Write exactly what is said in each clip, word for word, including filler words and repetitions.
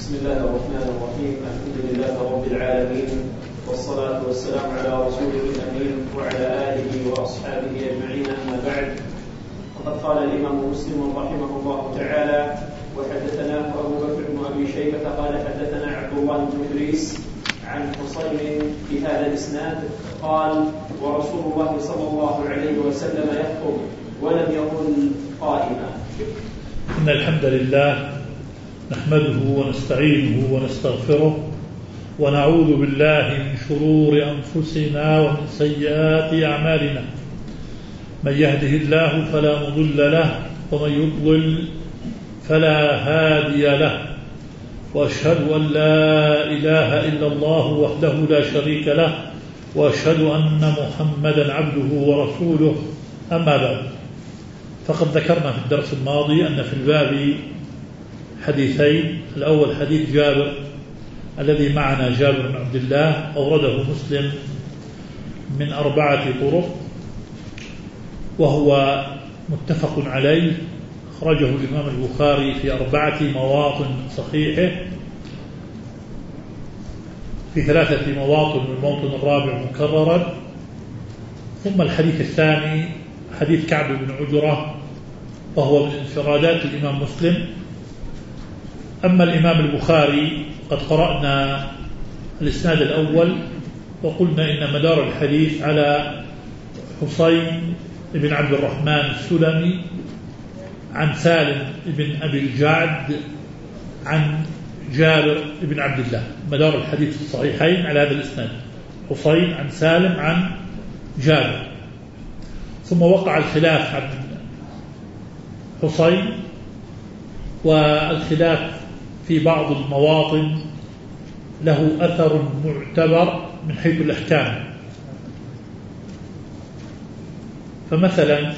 بسم الله الرحمن الرحيم. الحمد لله رب العالمين، والصلاة والسلام على رسوله الأمين وعلى آله وأصحابه أجمعين، أما بعد. وقد قال الإمام مسلم رحمه الله تعالى: وحدثنا أبو بكر بن أبي شيبة قال حدثنا عبد الله بن إدريس عن حسين في هذا الإسناد قال: ورسول الله صلى الله عليه وسلم يخطب ولم يقل قائما. إن الحمد لله نحمده ونستعينه ونستغفره ونعوذ بالله من شرور أنفسنا ومن سيئات أعمالنا، من يهده الله فلا مضل له ومن يضلل فلا هادي له، وأشهد أن لا إله إلا الله وحده لا شريك له، وأشهد أن محمدا عبده ورسوله، أما بعد. فقد ذكرنا في الدرس الماضي أن في الباب حديثين. الأول حديث جابر الذي معنا، جابر بن عبد الله، أورده مسلم من أربعة طرق وهو متفق عليه، أخرجه الإمام البخاري في أربعة مواطن صحيحه، في ثلاثة مواطن والموطن الرابع مكررا. ثم الحديث الثاني حديث كعب بن عجرة، وهو من انفرادات الإمام مسلم. أما الإمام البخاري قد قرأنا الإسناد الأول وقلنا إن مدار الحديث على حسين بن عبد الرحمن السلمي عن سالم بن أبي الجعد عن جابر بن عبد الله. مدار الحديث في الصحيحين على هذا الإسناد، حسين عن سالم عن جابر. ثم وقع الخلاف عن حسين، والخلاف في بعض المواطن له أثر معتبر من حيث الأحكام. فمثلا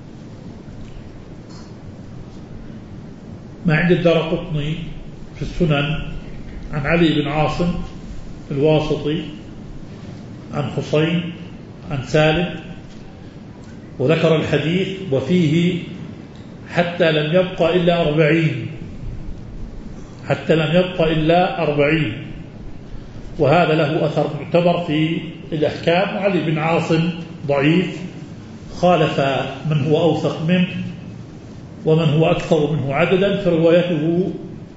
ما عند الدارقطني في السنن عن علي بن عاصم الواسطي عن حسين عن سالم، وذكر الحديث وفيه حتى لم يبقى إلا أربعين حتى لم يبقى إلا أربعين وهذا له أثر معتبر في الأحكام. وعلي بن عاصم ضعيف، خالف من هو أوثق منه ومن هو أكثر منه عددا، فروايته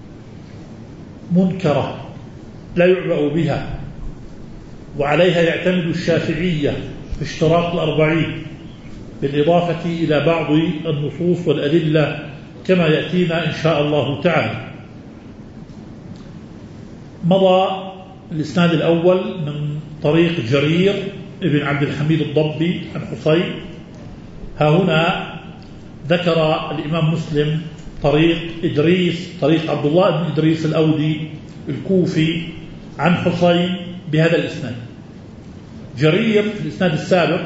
منكرة لا يعبأ بها، وعليها يعتمد الشافعية في اشتراط الأربعين، بالإضافة إلى بعض النصوص والأدلة كما يأتينا إن شاء الله تعالى. مضى الإسناد الأول من طريق جرير ابن عبد الحميد الضبي عن حسين. ها هنا ذكر الإمام مسلم طريق إدريس، طريق عبد الله بن إدريس الأودي الكوفي عن حسين بهذا الإسناد. جرير في الإسناد السابق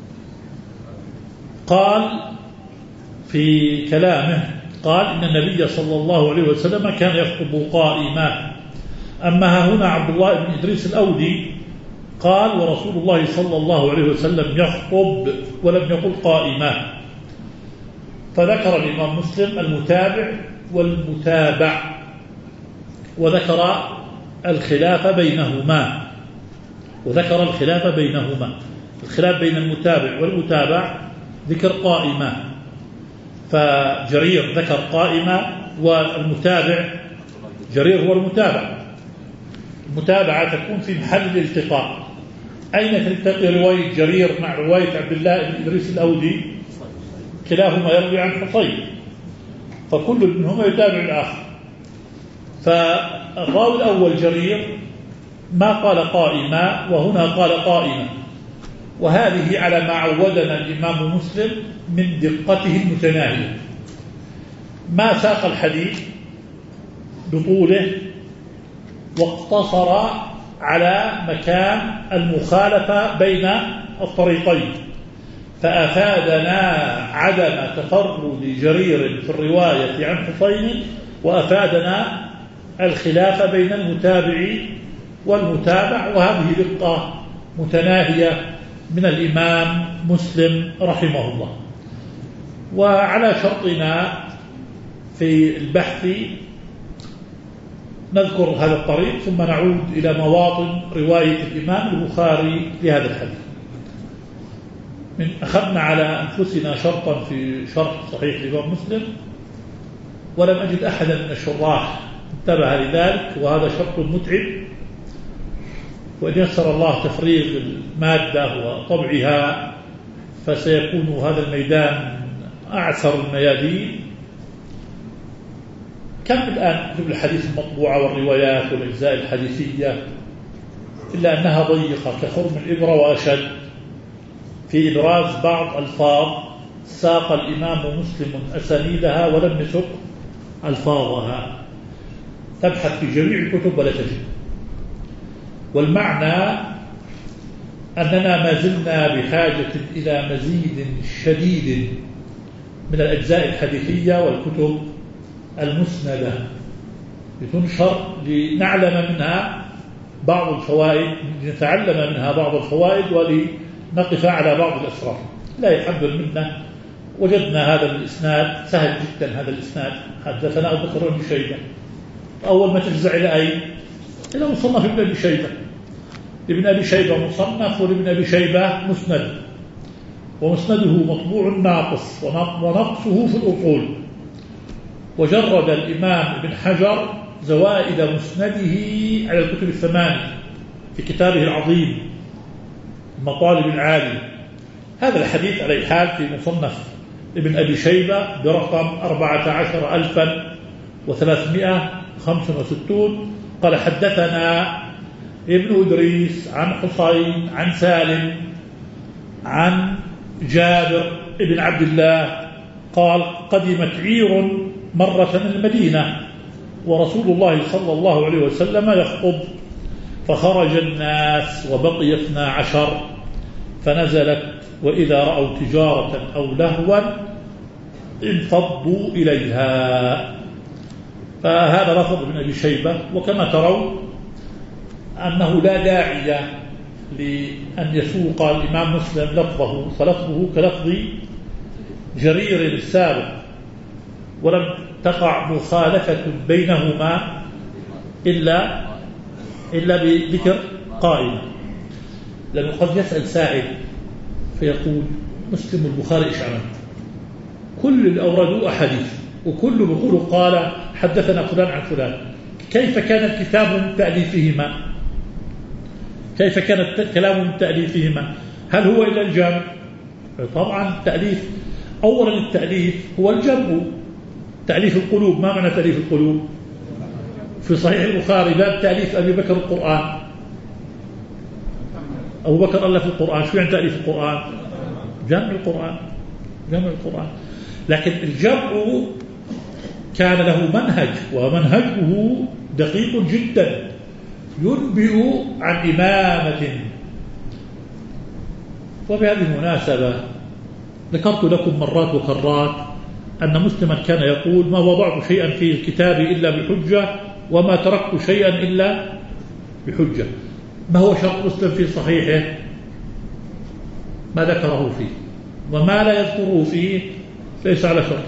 قال في كلامه، قال إن النبي صلى الله عليه وسلم كان يخطب قائما. أما ها هنا عبد الله بن إدريس الأودي قال ورسول الله صلى الله عليه وسلم يخطب ولم يقل قائما. فذكر الإمام مسلم المتابع والمتابع، وذكر الخلاف بينهما وذكر الخلاف بينهما الخلاف بين المتابع والمتابع ذكر قائما، فجرير ذكر قائما، والمتابع جرير هو المتابع. المتابعة تكون في محل الالتقاء. أين تلتقي رواية جرير مع رواية عبد الله بن إدريس الأودي؟ كلاهما يروي عن حسين، فكل منهما يتابع الآخر. فالراوي الأول جرير ما قال قائما، وهنا قال قائما، وهذه على ما عودنا الإمام مسلم من دقته المتناهية. ما ساق الحديث بطوله واقتصر على مكان المخالفة بين الطريقين، فأفادنا عدم تفرد جرير في الرواية عن حسين، وأفادنا الخلاف بين المتابع والمتابع، وهذه دقة متناهية من الإمام مسلم رحمه الله. وعلى شرطنا في البحث نذكر هذا الطريق ثم نعود إلى مواطن رواية الإمام البخاري لهذا الحديث. من أخذنا على أنفسنا شرطا في شرح صحيح الإمام مسلم، ولم أجد أحدا من الشراح انتبه لذلك، وهذا شرط متعب، وإن يسر الله تفريغ المادة وطبعها فسيكون هذا الميدان أعسر الميادين. كم الآن كتب الحديث المطبوعة والروايات والأجزاء الحديثية، إلا أنها ضيقة كخرم الإبرة وأشد في إبراز بعض ألفاظ ساق الإمام مسلم أسانيدها ولم يسق ألفاظها. تبحث في جميع الكتب ولا تجد. والمعنى أننا ما زلنا بحاجة إلى مزيد شديد من الأجزاء الحديثية والكتب المسندة لتنشر لنعلم منها بعض الفوائد، لنتعلم منها بعض الفوائد ولنقف على بعض الأسرار. لا يحمل منا وجدنا هذا الإسناد سهل جدا. هذا الإسناد حدثنا أبو بكر بن شيبة، أول ما تفزع إلى أين؟ إلى مصنف ابن أبي شيبة. ابن أبي شيبة مصنف، وابن أبي شيبة مسند، ومسنده مطبوع ناقص ونقصه في الأصول. وجرد الإمام ابن حجر زوائد مسنده على الكتب الثمانية في كتابه العظيم المطالب العالي. هذا الحديث على حال في مصنف ابن أبي شيبة برقم أربعة عشر ألفا وثلاثمائة وخمسة وستون. قال حدثنا ابن إدريس عن حسين عن سالم عن جابر ابن عبد الله قال قدمت عير مرة من المدينة ورسول الله صلى الله عليه وسلم يخطب، فخرج الناس وبقي اثنا عشر، فنزلت وإذا رأوا تجارة أو لهوا انفضوا إليها. فهذا لفظ ابن أبي شيبة. وكما ترون أنه لا داعي لأن يسوق الإمام مسلم لفظه، فلفظه كلفظ جرير السابق، ولم تقع مخالفة بينهما إلا إلا بذكر قائمة. لأنه قد يسأل سائل فيقول مسلم البخاري إيش عمل؟ كل اللي أوردوا أحاديث وكل بيقولوا قال حدثنا فلان عن فلان، كيف كان الكتاب من تأليفهما؟ كيف كان الكلام من تأليفهما؟ هل هو إلا الجمع؟ طبعا التأليف، أولا التأليف هو الجمع، تأليف القلوب. ما معنى تأليف القلوب؟ في صحيح البخاري باب تأليف أبي بكر القرآن. أبو بكر ألف القرآن، شو يعني تأليف القرآن؟ جمع القرآن، جمع القرآن. لكن الجمع كان له منهج، ومنهجه دقيق جدا ينبئ عن إمامة. وبهذه المناسبة ذكرت لكم مرات وكرات أن مسلما كان يقول ما وضعت شيئا في الكتاب إلا بحجة، وما تركت شيئا إلا بحجة. ما هو شرط مسلم في صحيحه؟ ما ذكره فيه، وما لا يذكره فيه ليس على شرط.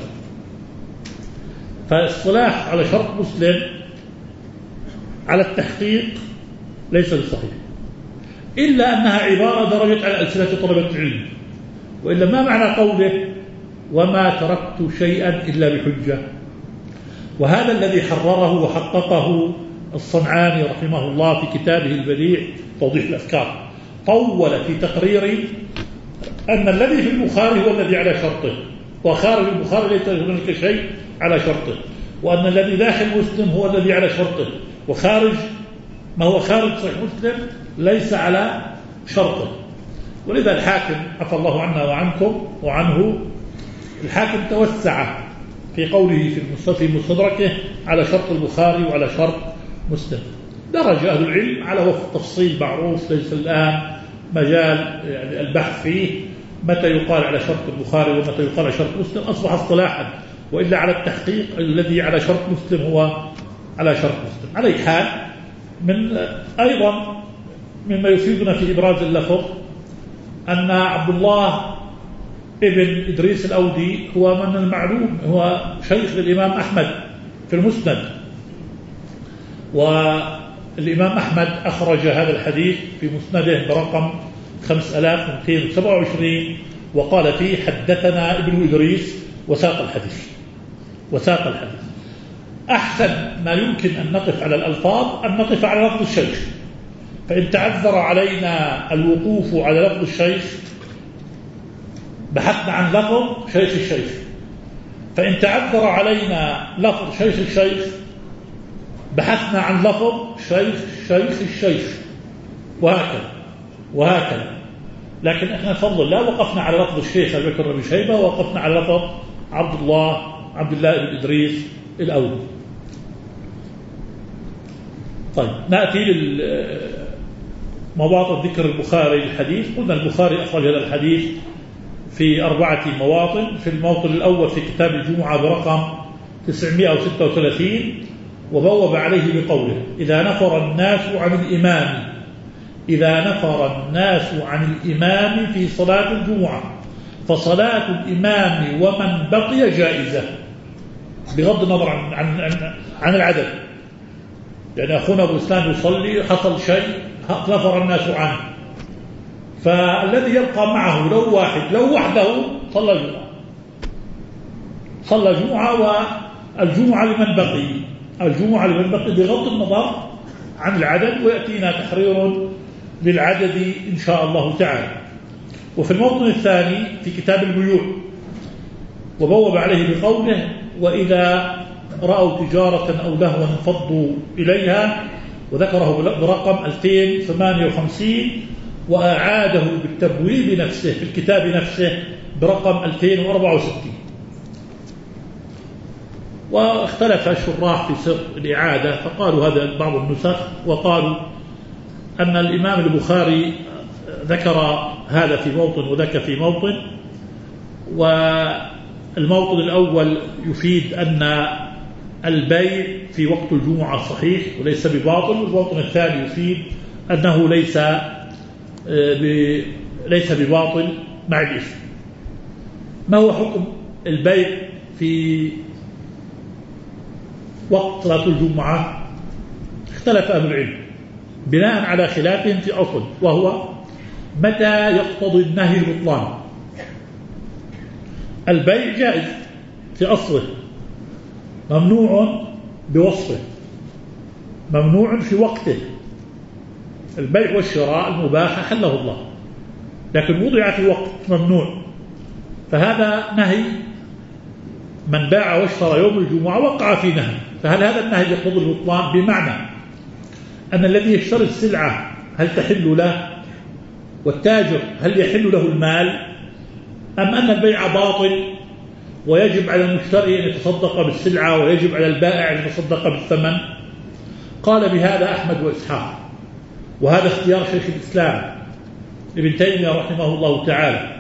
فالصلاح على شرط مسلم على التحقيق ليس بصحيح، إلا أنها عبارة درجت على ألسنة طلبة العلم. وإلا ما معنى قوله وما تركت شيئا إلا بحجة؟ وهذا الذي حرره وحققه الصنعاني رحمه الله في كتابه البديع توضيح الأفكار. طول في تقرير أن الذي في البخاري هو الذي على شرطه، وخارج البخاري ليس هناك شيء على شرطه، وأن الذي داخل مسلم هو الذي على شرطه، وخارج ما هو خارج صحيح مسلم ليس على شرطه. ولذا الحاكم عفى الله عنا وعنكم وعنه، الحاكم توسع في قوله في مستدركه على شرط البخاري وعلى شرط مسلم. درج أهل العلم على وفق تفصيل معروف ليس الآن مجال يعني البحث فيه، متى يقال على شرط البخاري ومتى يقال على شرط مسلم أصبح اصطلاحا، وإلا على التحقيق الذي على شرط مسلم هو على شرط مسلم. على أي حال، من أيضا مما يفيدنا في إبراز اللفظ أن عبد الله ابن إدريس الأودي هو من المعلوم هو شيخ للإمام أحمد في المسند، والإمام أحمد أخرج هذا الحديث في مسنده برقم خمسة آلاف ومئتين وسبعة وعشرين، وقال فيه حدثنا ابن إدريس وساق الحديث وساق الحديث. أحسن ما يمكن أن نقف على الألفاظ أن نقف على لفظ الشيخ، فإن تعذر علينا الوقوف على لفظ الشيخ بحثنا عن لفظ شيخ الشيخ، فإن تعذر علينا لفظ شيخ الشيخ بحثنا عن لفظ شيخ شيخ الشيخ، وهكذا وهكذا. لكن احنا بفضل الله وقفنا على لفظ الشيخ أبي بكر بن شيبة، ووقفنا على لفظ عبد الله عبد الله بن إدريس الأول. طيب نأتي لمواطن ذكر البخاري الحديث. قلنا البخاري أخرج هذا الحديث في أربعة مواطن. في الموطن الأول في كتاب الجمعة برقم تسعمائة وستة وثلاثين، وبوب عليه بقوله: إذا نفر الناس عن الإمام إذا نفر الناس عن الإمام في صلاة الجمعة فصلاة الإمام ومن بقي جائزة، بغض النظر عن, عن, عن, عن العدد. يعني أخونا أبو إسلام يصلي حصل شيء نفر الناس عنه، فالذي يبقى معه لو واحد لو وحده صلى الجمعة صلى الجمعة والجمعة لمن بقي الجمعة لمن بقي بغض النظر عن العدد، ويأتينا تحرير للعدد إن شاء الله تعالى. وفي الموطن الثاني في كتاب البيوع وبوب عليه بقوله: وإذا رأوا تجارة أو لهوا انفضوا إليها، وذكره برقم ألفين وثمانية وخمسين، وأعاده بالتبويب نفسه في الكتاب نفسه برقم ألفين وأربعة وستين. واختلف الشراح في سر الإعادة، فقالوا هذا بعض النسخ، وقالوا أن الإمام البخاري ذكر هذا في موطن وذاك في موطن، والموطن الأول يفيد أن البيع في وقت الجمعة صحيح وليس بباطل، والموطن الثاني يفيد أنه ليس ليس بباطل مع الإثم. ما هو حكم البيع في وقت صلاة الجمعة؟ اختلف أهل العلم بناء على خلافهم في أصل، وهو متى يقتضي النهي البطلان. البيع جائز في أصله، ممنوع بوصفه، ممنوع في وقته. البيع والشراء المباح حله الله، لكن وضع في وقت ممنوع، فهذا نهي. من باع واشترى يوم الجمعة وقع في نهي، فهل هذا النهي يقتضي البطلان؟ بمعنى أن الذي يشتري السلعة هل تحل له، والتاجر هل يحل له المال، أم أن البيع باطل ويجب على المشتري أن يتصدق بالسلعة ويجب على البائع أن يتصدق بالثمن؟ قال بهذا أحمد وإسحاق، وهذا اختيار شيخ الإسلام ابن تيمية رحمه الله تعالى.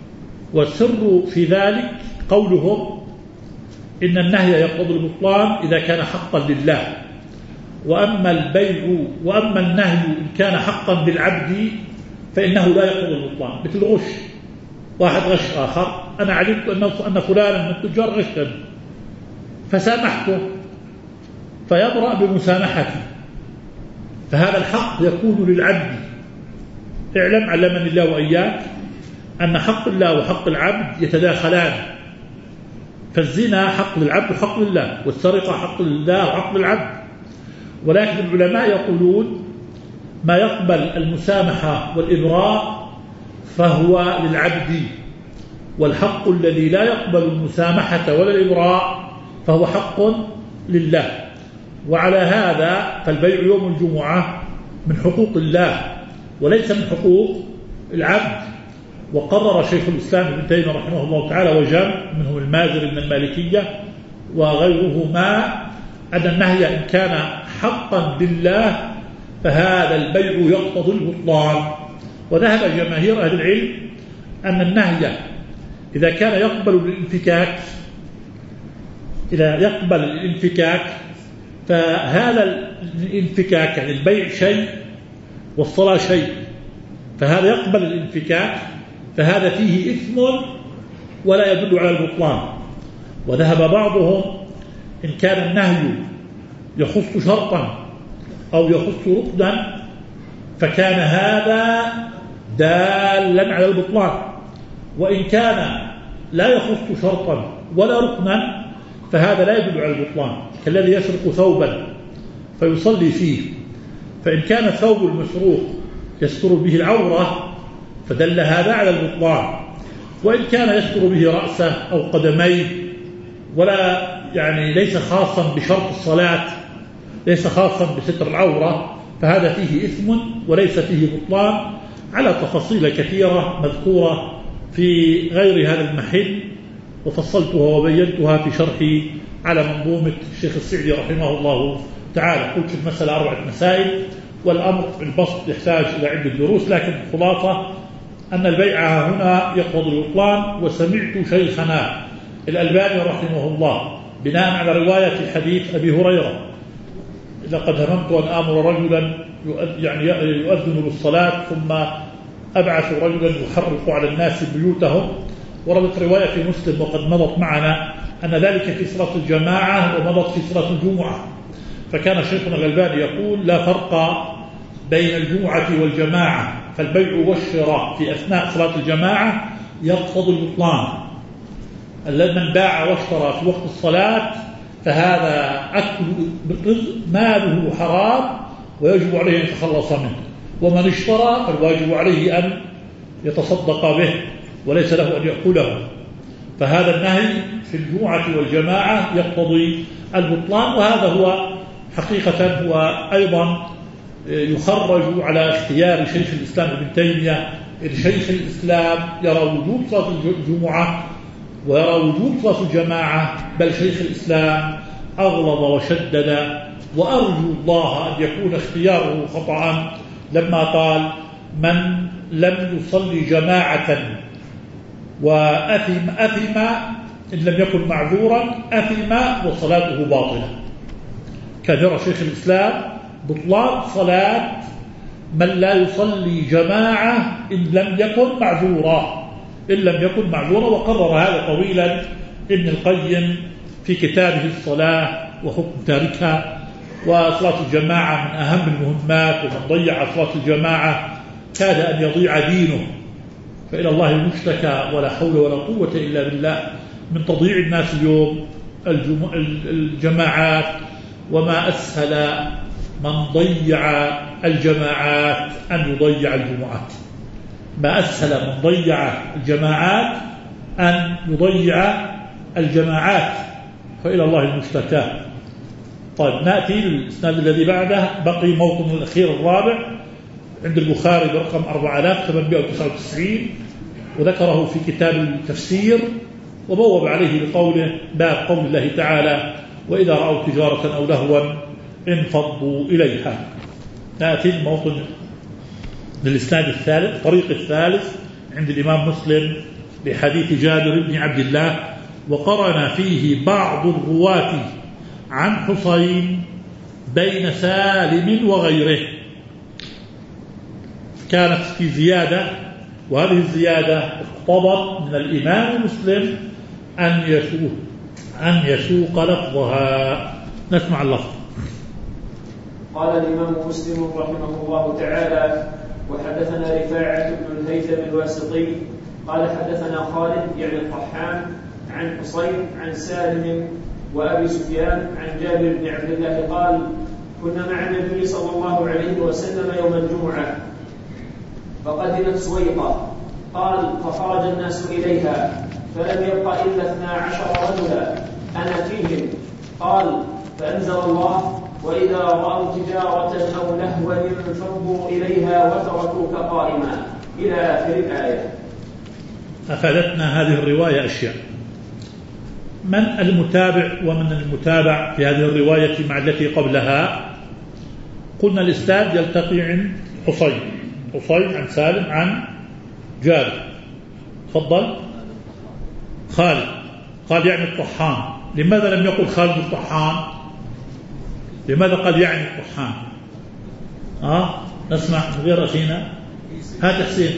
والسر في ذلك قولهم إن النهي يقتضي البطلان إذا كان حقا لله، وأما البيع وأما النهي إن كان حقا بالعبد فإنه لا يقتضي البطلان. مثل غش، واحد غش آخر، أنا علمت أن فلانا من التجار غشا فسامحته فيبرأ بمسامحتي، فهذا الحق يكون للعبد. اعلم علمني الله وإياك أن حق الله وحق العبد يتداخلان، فالزنا حق للعبد وحق لله، والسرقة حق لله وحق للعبد. ولكن العلماء يقولون ما يقبل المسامحة والإبراء فهو للعبد، والحق الذي لا يقبل المسامحة ولا الإبراء فهو حق لله. وعلى هذا فالبيع يوم الجمعة من حقوق الله وليس من حقوق العبد. وقرر شيخ الإسلام ابن تيمية رحمه الله تعالى وجمع منهم المازري من المالكية وغيرهما أن النهي إن كان حقا بالله فهذا البيع يقتضي البطلان. وذهب جماهير أهل العلم أن النهي إذا كان يقبل الانفكاك إذا يقبل الانفكاك فهذا الانفكاك يعني البيع شيء والصلاة شيء، فهذا يقبل الانفكاك، فهذا فيه إثم ولا يدل على البطلان. وذهب بعضهم إن كان النهي يخص شرطا أو يخص ركنا فكان هذا دالا على البطلان، وإن كان لا يخص شرطا ولا ركنا فهذا لا يدل على البطلان، كالذي يسرق ثوبا فيصلي فيه، فإن كان الثوب المسروق يستر به العورة فدل هذا على البطلان، وإن كان يستر به رأسه أو قدميه ولا يعني ليس خاصا بشرط الصلاة، ليس خاصا بستر العورة، فهذا فيه إثم وليس فيه بطلان، على تفاصيل كثيرة مذكورة في غير هذا المحل وفصلتها وبينتها في شرحي على منظومة الشيخ السعدي رحمه الله تعالى. قلت المسألة أربعة مسائل، والأمر البسط يحتاج إلى عدة دروس، لكن الخلاصة أن البيع هنا يقتضي البطلان. وسمعت شيخنا الألباني رحمه الله بناء على رواية حديث أبي هريرة: لقد هممت أن آمر رجلا يعني يؤذن للصلاة ثم أبعث رجلا يحرق على الناس بيوتهم. وردت رواية في مسلم وقد مضت معنا أن ذلك في صلاة الجماعة ومضت في صلاة الجمعة، فكان شيخنا الألباني يقول: لا فرق بين الجمعة والجماعة، فالبيع والشراء في أثناء صلاة الجماعة يقتضي البطلان. من باع واشترى في وقت الصلاة فهذا أكل ماله حرام ويجب عليه أن يتخلص منه، ومن اشترى فالواجب عليه أن يتصدق به وليس له أن يأكله. فهذا النهي في الجمعة والجماعة يقتضي البطلان، وهذا هو حقيقة هو أيضا يخرج على اختيار شيخ الإسلام ابن تيمية. شيخ الإسلام يرى وجوب صلاة الجمعة ويرى وجوب صلاة الجماعة، بل شيخ الإسلام أغلظ وشدد، وأرجو الله أن يكون اختياره خطأ لما قال: من لم يصلي جماعة وأثم أثم إن لم يكن معذورا أثم وصلاته باطلة. كان يرى شيخ الإسلام بطلان صلاة من لا يصلي جماعة إن لم يكن معذورا إن لم يكن معذورا وقرر هذا طويلا ابن القيم في كتابه الصلاة وحكم تاركها. وصلاة الجماعة من أهم المهمات، ومن ضيع صلاة الجماعة كاد أن يضيع دينه، فإلى الله المشتكى، ولا حول ولا قوة إلا بالله من تضييع الناس اليوم الجماعات. وما أسهل من ضيع الجماعات أن يضيع الجمعات، ما أسهل من ضيع الجماعات أن يضيع الجماعات، فإلى الله المشتكى. طيب، نأتي للإسناد الذي بعده. بقي موطن الأخير الرابع عند البخاري برقم أربعة آلاف وثمانمائة وتسعة وتسعين، وذكره في كتاب التفسير وبوب عليه بقوله: باب قول الله تعالى: وإذا رأوا تجارة أو لهوا انفضوا إليها. نأتي الموطن للإسناد الثالث، طريق الثالث عند الإمام مسلم بحديث جابر بن عبد الله، وقرن فيه بعض الرواة عن حسين بين سالم وغيره. كانت في زيادة، وهذه الزيادة اقتضت من الإمام مسلم أن يسوق أن يسوق لفظها. نسمع اللفظ. قال الإمام مسلم رحمه الله تعالى: وحدثنا رفاعة بن الهيثم الواسطي قال حدثنا خالد يعني الطحان عن حسين عن سالم وأبي سفيان عن جابر بن عبد الله قال: كنا مع النبي صلى الله عليه وسلم يوم الجمعة فقدمت سويقة، قال: فخرج الناس إليها فلم يبق إلا اثنا عشر رجلا أنا فيهم. قال: فأنزل الله: وإذا رأوا تجارة أو لهوا انفضوا إليها وتركوك قائما، إلى آخر الآية. أفادتنا هذه الرواية أشياء: من المتابع ومن المتابع في هذه الرواية مع التي قبلها. قلنا الإسناد يلتقي عند حسين حسين عن سالم عن جابر. تفضل. خالد قال يعني الطحان. لماذا لم يقل خالد الطحان؟ لماذا قال يعني الطحان؟ آه نسمع غير أخينا. هات حسين،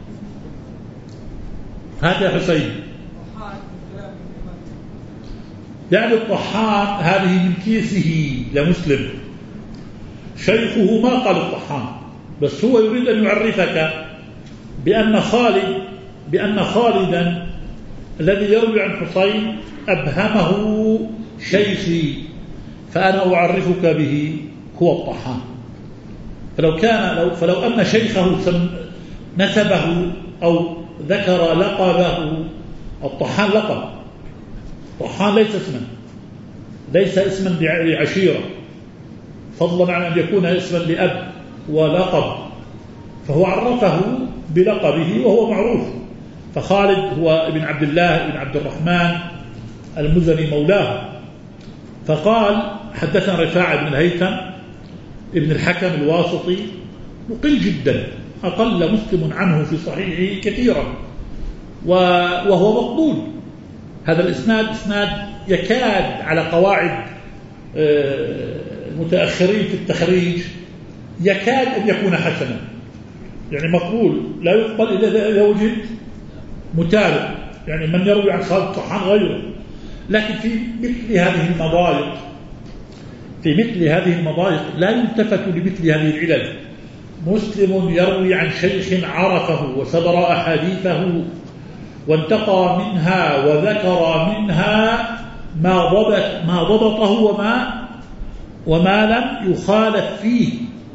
هات يا حسين. يعني الطحان هذه من كيسه لمسلم، شيخه ما قال الطحان، بس هو يريد أن يعرفك بأن خالد بأن خالدا الذي يروي عن حسين أبهمه شيخي، فأنا أعرفك به هو الطحان. فلو كان لو فلو أن شيخه نسبه أو ذكر لقبه، الطحان لقب، الطحان ليس اسما، ليس اسما لعشيرة، فضلا عن أن يكون اسما لأب ولقب، فهو عرفه بلقبه وهو معروف. فخالد هو ابن عبد الله بن عبد الرحمن المزني مولاه. فقال حدثنا رفاعة بن الهيثم ابن الحكم الواسطي، مقل جدا، أقل مسلم عنه في صحيحه كثيرا، وهو مقبول. هذا الإسناد إسناد يكاد على قواعد المتأخرين في التخريج يكاد أن يكون حسنا، يعني مقبول، لا يقبل إذا وجد متابع، يعني من يروي عن خالد الطحان غيره. لكن في مثل هذه المضايق في مثل هذه المضايق لا يلتفت لمثل هذه العلل. مسلم يروي عن شيخ عرفه وسبر أحاديثه وانتقى منها وذكر منها ما ضبط ما ضبطه وما وما لم يخالف فيه.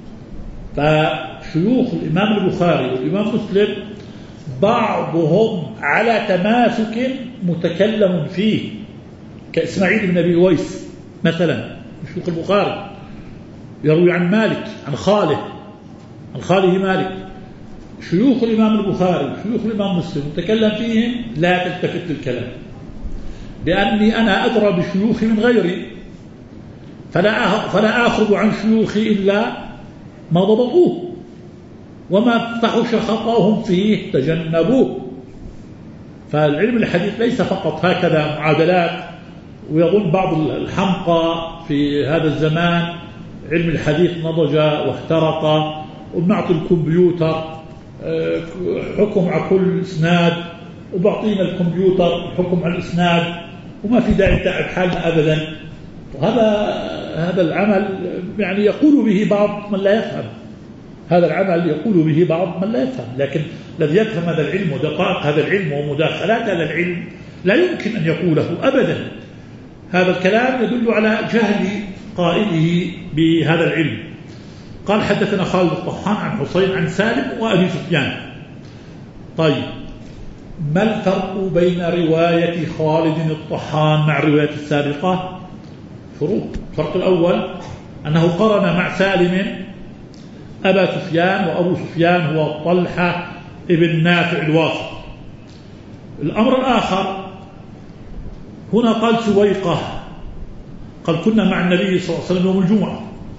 فشيوخ الإمام البخاري والإمام مسلم بعضهم على تماسك متكلم فيه، كإسماعيل بن أبي ويس مثلا، شيوخ البخاري يروي عن مالك عن خاله عن خاله مالك. شيوخ الإمام البخاري وشيوخ الإمام مسلم متكلم فيهم لا تلتفت للكلام، لأني أنا أدرى بشيوخي من غيري، فلا فلا آخذ عن شيوخي إلا ما ضبطوه، وما فحش خطأهم فيه تجنبوه. فالعلم الحديث ليس فقط هكذا معادلات، ويظن بعض الحمقى في هذا الزمان علم الحديث نضج واحترق، وبنعطي الكمبيوتر حكم على كل إسناد، وبعطينا الكمبيوتر حكم على الإسناد، وما في داعي نتعب حالنا أبدا. وهذا هذا العمل يعني يقول به بعض من لا يفهم، هذا العمل يقول به بعض من لا يفهم، لكن الذي يفهم هذا العلم ودقائق هذا العلم ومداخلات هذا العلم لا يمكن أن يقوله أبدا. هذا الكلام يدل على جهل قائله بهذا العلم. قال حدثنا خالد الطحان عن حسين عن سالم وأبي سفيان. طيب، ما الفرق بين رواية خالد الطحان مع الرواية السابقة؟ شروط. الفرق الأول أنه قرن مع سالم أبا سفيان، وأبو سفيان هو طلحة ابن نافع الواسط. الأمر الآخر هنا قال سويقة، قال كنا مع النبي صلى الله عليه وسلم يوم الجمعة،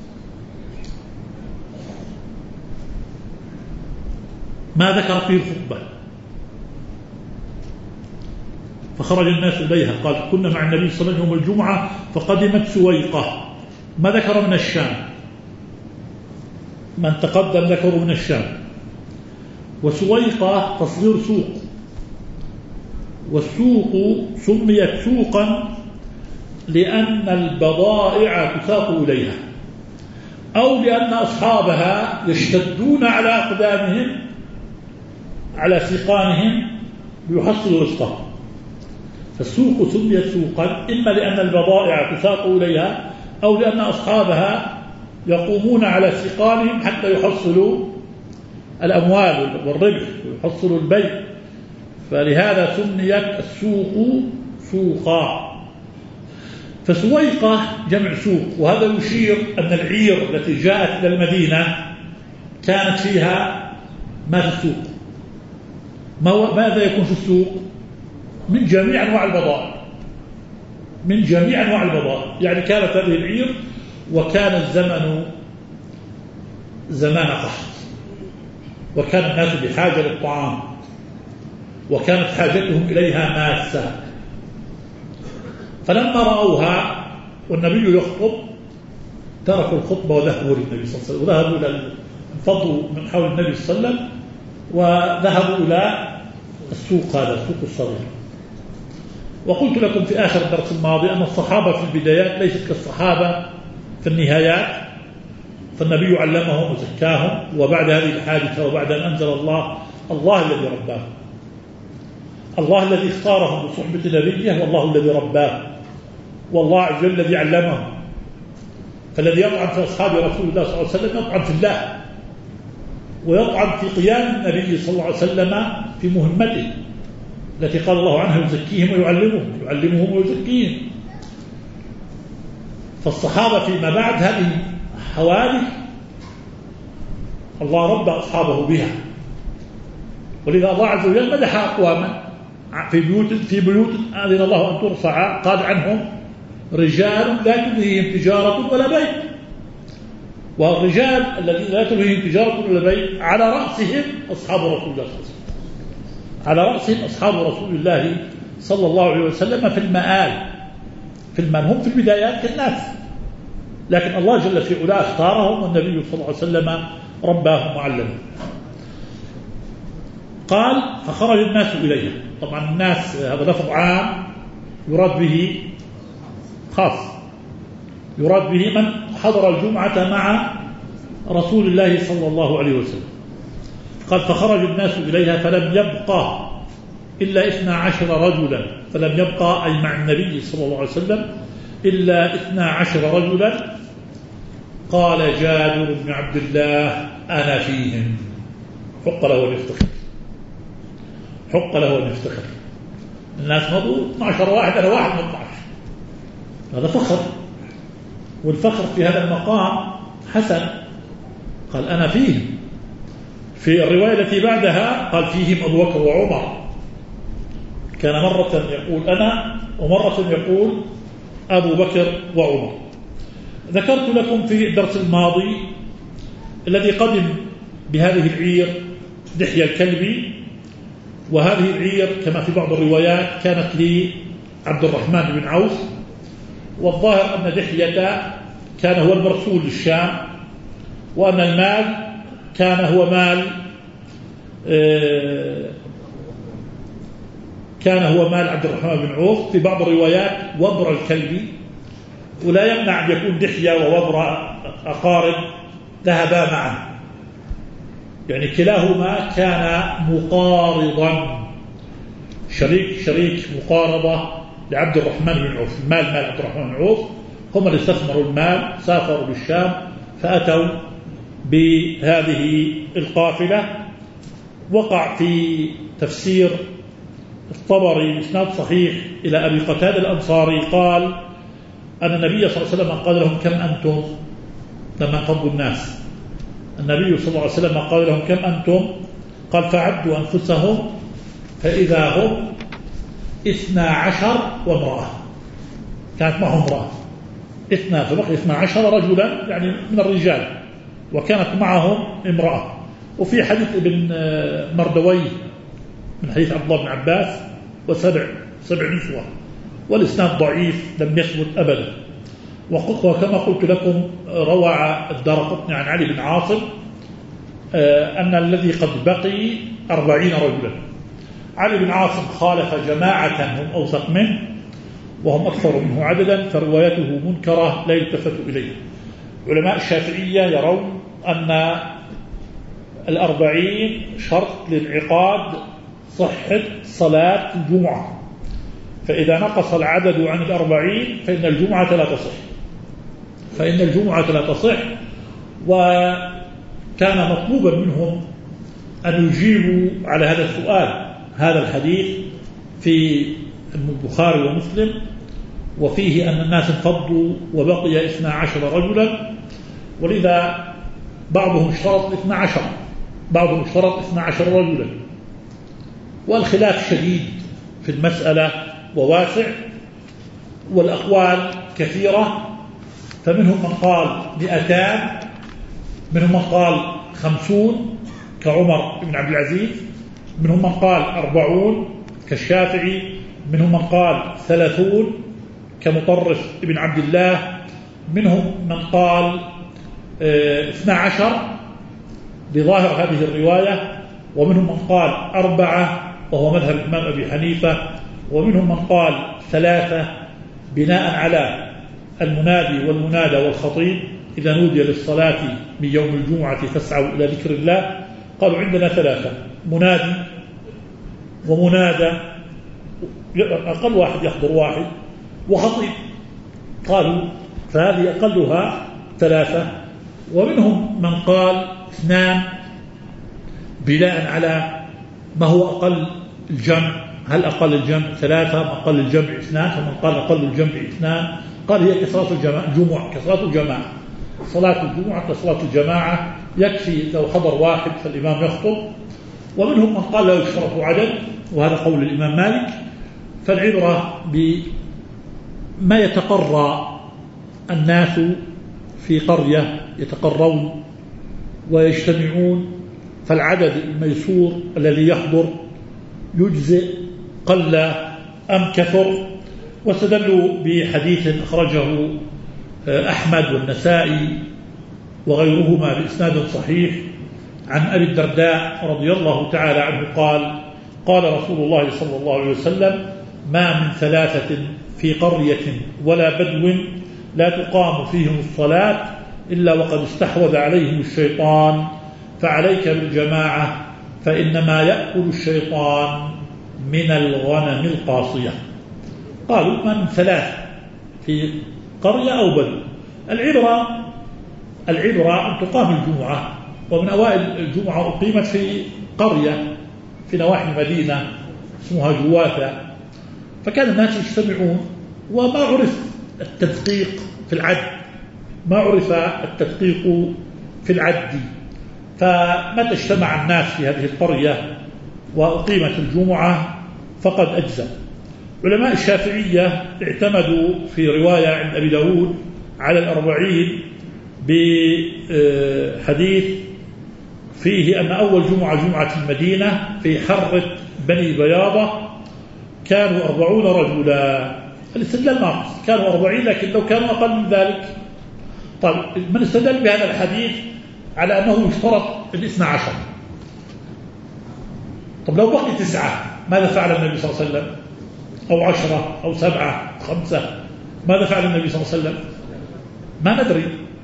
ما ذكر فيه الخطبة، فخرج الناس إليها. قال كنا مع النبي صلى الله عليه وسلم يوم الجمعة فقدمت سويقة، ما ذكر من الشام، من تقدم ذكروا من الشام. وسويقة تصغير سوق، والسوق سميت سوقا لأن البضائع تساق إليها، أو لأن أصحابها يشتدون على أقدامهم على سيقانهم ليحصلوا رزقهم. فالسوق سميت سوقا إما لأن البضائع تساق إليها، أو لأن أصحابها يقومون على سيقانهم حتى يحصلوا الأموال والربح ويحصلوا البيع، فلهذا سميت السوق سوقا. فسويقة جمع سوق، وهذا يشير أن العير التي جاءت إلى المدينة كانت فيها ما في السوق. ماذا يكون في السوق؟ من جميع أنواع البضائع، من جميع أنواع البضائع. يعني كانت هذه العير، وكان الزمن زمان قحط، وكان الناس بحاجة للطعام، وكانت حاجتهم إليها ماسة. فلما رأوها والنبي يخطب تركوا الخطبة وذهبوا للنبي صلى الله عليه وسلم، وذهبوا إلى انفضوا من حول النبي صلى الله عليه وسلم وذهبوا إلى السوق، هذا السوق الصغير. وقلت لكم في آخر الدرس الماضي أن الصحابة في البدايات ليست كالصحابة في النهايات، فالنبي علمهم وزكاهم، وبعد هذه الحادثة وبعد أن أنزل الله الله الذي رباهم، الله الذي اختارهم بصحبة نبيه، والله الذي رباه، والله عز وجل الذي علمهم. فالذي يطعن في أصحاب رسول الله صلى الله عليه وسلم يطعن في الله، ويطعن في قيام النبي صلى الله عليه وسلم في مهمته التي قال الله عنها يزكيهم ويعلمهم يعلمهم ويزكيهم. فالصحابة فيما بعد هذه حوادث الله رب أصحابه بها، ولذا الله عز وجل مدح أقواما في بيوت في بيوت أذن الله أن ترفع قال عنهم رجال لا تلهيهم تجارة ولا بيع. والرجال الذين لا تلهيهم تجارة ولا بيع على رأسهم أصحاب رسول الله صلى الله عليه وسلم، على رأسهم أصحاب رسول الله صلى الله عليه وسلم في المآل، في المآل هم في البدايات كالناس، لكن الله جل في علاه اختارهم، والنبي صلى الله عليه وسلم رباهم وعلمهم. قال فخرج الناس إليها. طبعا الناس هذا لفظ عام يراد به خاص، يراد به من حضر الجمعة مع رسول الله صلى الله عليه وسلم. قال فخرج الناس إليها فلم يبقى إلا اثنا عشر رجلا، فلم يبقى أي مع النبي صلى الله عليه وسلم إلا اثنا عشر رجلا. قال جابر بن عبد الله أنا فيهم. حق له أن يفتخر، حق له أن يفتخر. الناس مضوا اثنا عشر واحد، أنا واحد من اثنا عشر، هذا فخر، والفخر في هذا المقام حسن. قال أنا فيهم. في الرواية التي بعدها قال فيهم أبو بكر وعمر، كان مرة يقول أنا ومرة يقول أبو بكر وعمر. ذكرت لكم في الدرس الماضي الذي قدم بهذه العير دحية الكلبي، وهذه العير كما في بعض الروايات كانت لعبد الرحمن بن عوف، والظاهر أن دحية كان هو المرسول للشام، وأن المال كان هو مال كان هو مال عبد الرحمن بن عوف. في بعض الروايات وبر الكلبي، ولا يمنع أن يكون دحية ووبر أقارب ذهبا معا، يعني كلاهما كان مقارضا، شريك شريك مقارضة لعبد الرحمن بن عوف. المال مال عبد الرحمن بن عوف، هم اللي استثمروا المال، سافروا للشام فأتوا بهذه القافلة. وقع في تفسير الطبري إسناد صحيح إلى أبي قتادة الأنصاري قال أن النبي صلى الله عليه وسلم قال لهم كم أنتم لما انقضوا الناس. النبي صلى الله عليه وسلم قال لهم كم أنتم؟ قال فعدوا أنفسهم فإذا هم اثنا عشر وامرأة، كانت معهم امرأة، اثنا فبقي اثنا عشر رجلا يعني من الرجال، وكانت معهم امرأة. وفي حديث ابن مردويه من حديث عبد الله بن عباس وسبع سبع نسوة، والإسناد ضعيف لم يثبت أبدا. وكما قلت لكم روى الدارقطني عن علي بن عاصم أن الذي قد بقي أربعين رجلا. علي بن عاصم خالف جماعة هم أوثق منه وهم أكثر منه عددا، فروايته منكرة لا يلتفت إليه. علماء الشافعية يرون أن الأربعين شرط لانعقاد صحة صلاة الجمعة، فإذا نقص العدد عن الأربعين فإن الجمعة لا تصح، فإن الجمعة لا تصح. وكان مطلوبا منهم أن يجيبوا على هذا السؤال. هذا الحديث في البخاري ومسلم، وفيه أن الناس انفضوا وبقي اثنا عشر رجلا، ولذا بعضهم اشترط اثنا عشر، بعضهم اشترط اثنا عشر رجلا، والخلاف شديد في المسألة وواسع، والأقوال كثيرة. فمنهم من قال مئتان، منهم من قال خمسون كعمر بن عبد العزيز، منهم من قال أربعون كالشافعي، منهم من قال ثلاثون كمطرف بن عبد الله، منهم من قال اثنا عشر بظاهر هذه الرواية، ومنهم من قال أربعة وهو مذهب الإمام أبي حنيفة، ومنهم من قال ثلاثة بناء على المنادي والمنادى والخطيب إذا نودي للصلاة من يوم الجمعة فاسعوا إلى ذكر الله؟ قالوا عندنا ثلاثة: منادي ومنادى، أقل واحد يحضر واحد، وخطيب. قالوا فهذه أقلها ثلاثة. ومنهم من قال اثنان بناء على ما هو أقل الجمع. هل أقل الجمع ثلاثة أم أقل الجمع اثنان؟ فمن قال أقل الجمع اثنان قال هي كصلاة الجمعة، كصلاة الجماعة. صلاة الجمعة كصلاة الجماعة، يكفي لو حضر واحد فالإمام يخطب. ومنهم من قال لا يشترط عدد، وهذا قول الإمام مالك. فالعبرة بما يتقرى الناس في قرية، يتقرون ويجتمعون، فالعدد الميسور الذي يحضر يجزئ قل أم كثر. واستدلوا بحديث أخرجه أحمد والنسائي وغيرهما بإسناد صحيح عن أبي الدرداء رضي الله تعالى عنه قال: قال رسول الله صلى الله عليه وسلم: ما من ثلاثة في قرية ولا بدو لا تقام فيهم الصلاة إلا وقد استحوذ عليهم الشيطان، فعليك بالجماعة فإنما يأكل الشيطان من الغنم القاصية. قالوا ما من ثلاثة في قرية أو بدو. العبرة العبرة أن تقام الجمعة، ومن أوائل الجمعة أقيمت في قرية في نواحي المدينة اسمها جواثة، فكان الناس يجتمعون، وما عرف التدقيق في العد، ما عرف التدقيق في العد. فمتى اجتمع الناس في هذه القرية وأقيمت الجمعة فقد أجزى. علماء الشافعية اعتمدوا في رواية عند أبي داود على الأربعين بحديث فيه أن أول جمعة جمعة المدينة في حرة بني بياضة كانوا أربعون رجلا. الاستدلال ناقص، كانوا أربعين، لكن لو كانوا أقل من ذلك. طيب من استدل بهذا الحديث على أنه يشترط الاثنى عشر. طب لو بقي تسعة ماذا فعل النبي صلى الله عليه وسلم؟ أو عشرة أو سبعة أو خمسة، ماذا فعل النبي صلى الله عليه وسلم؟ ما ندري.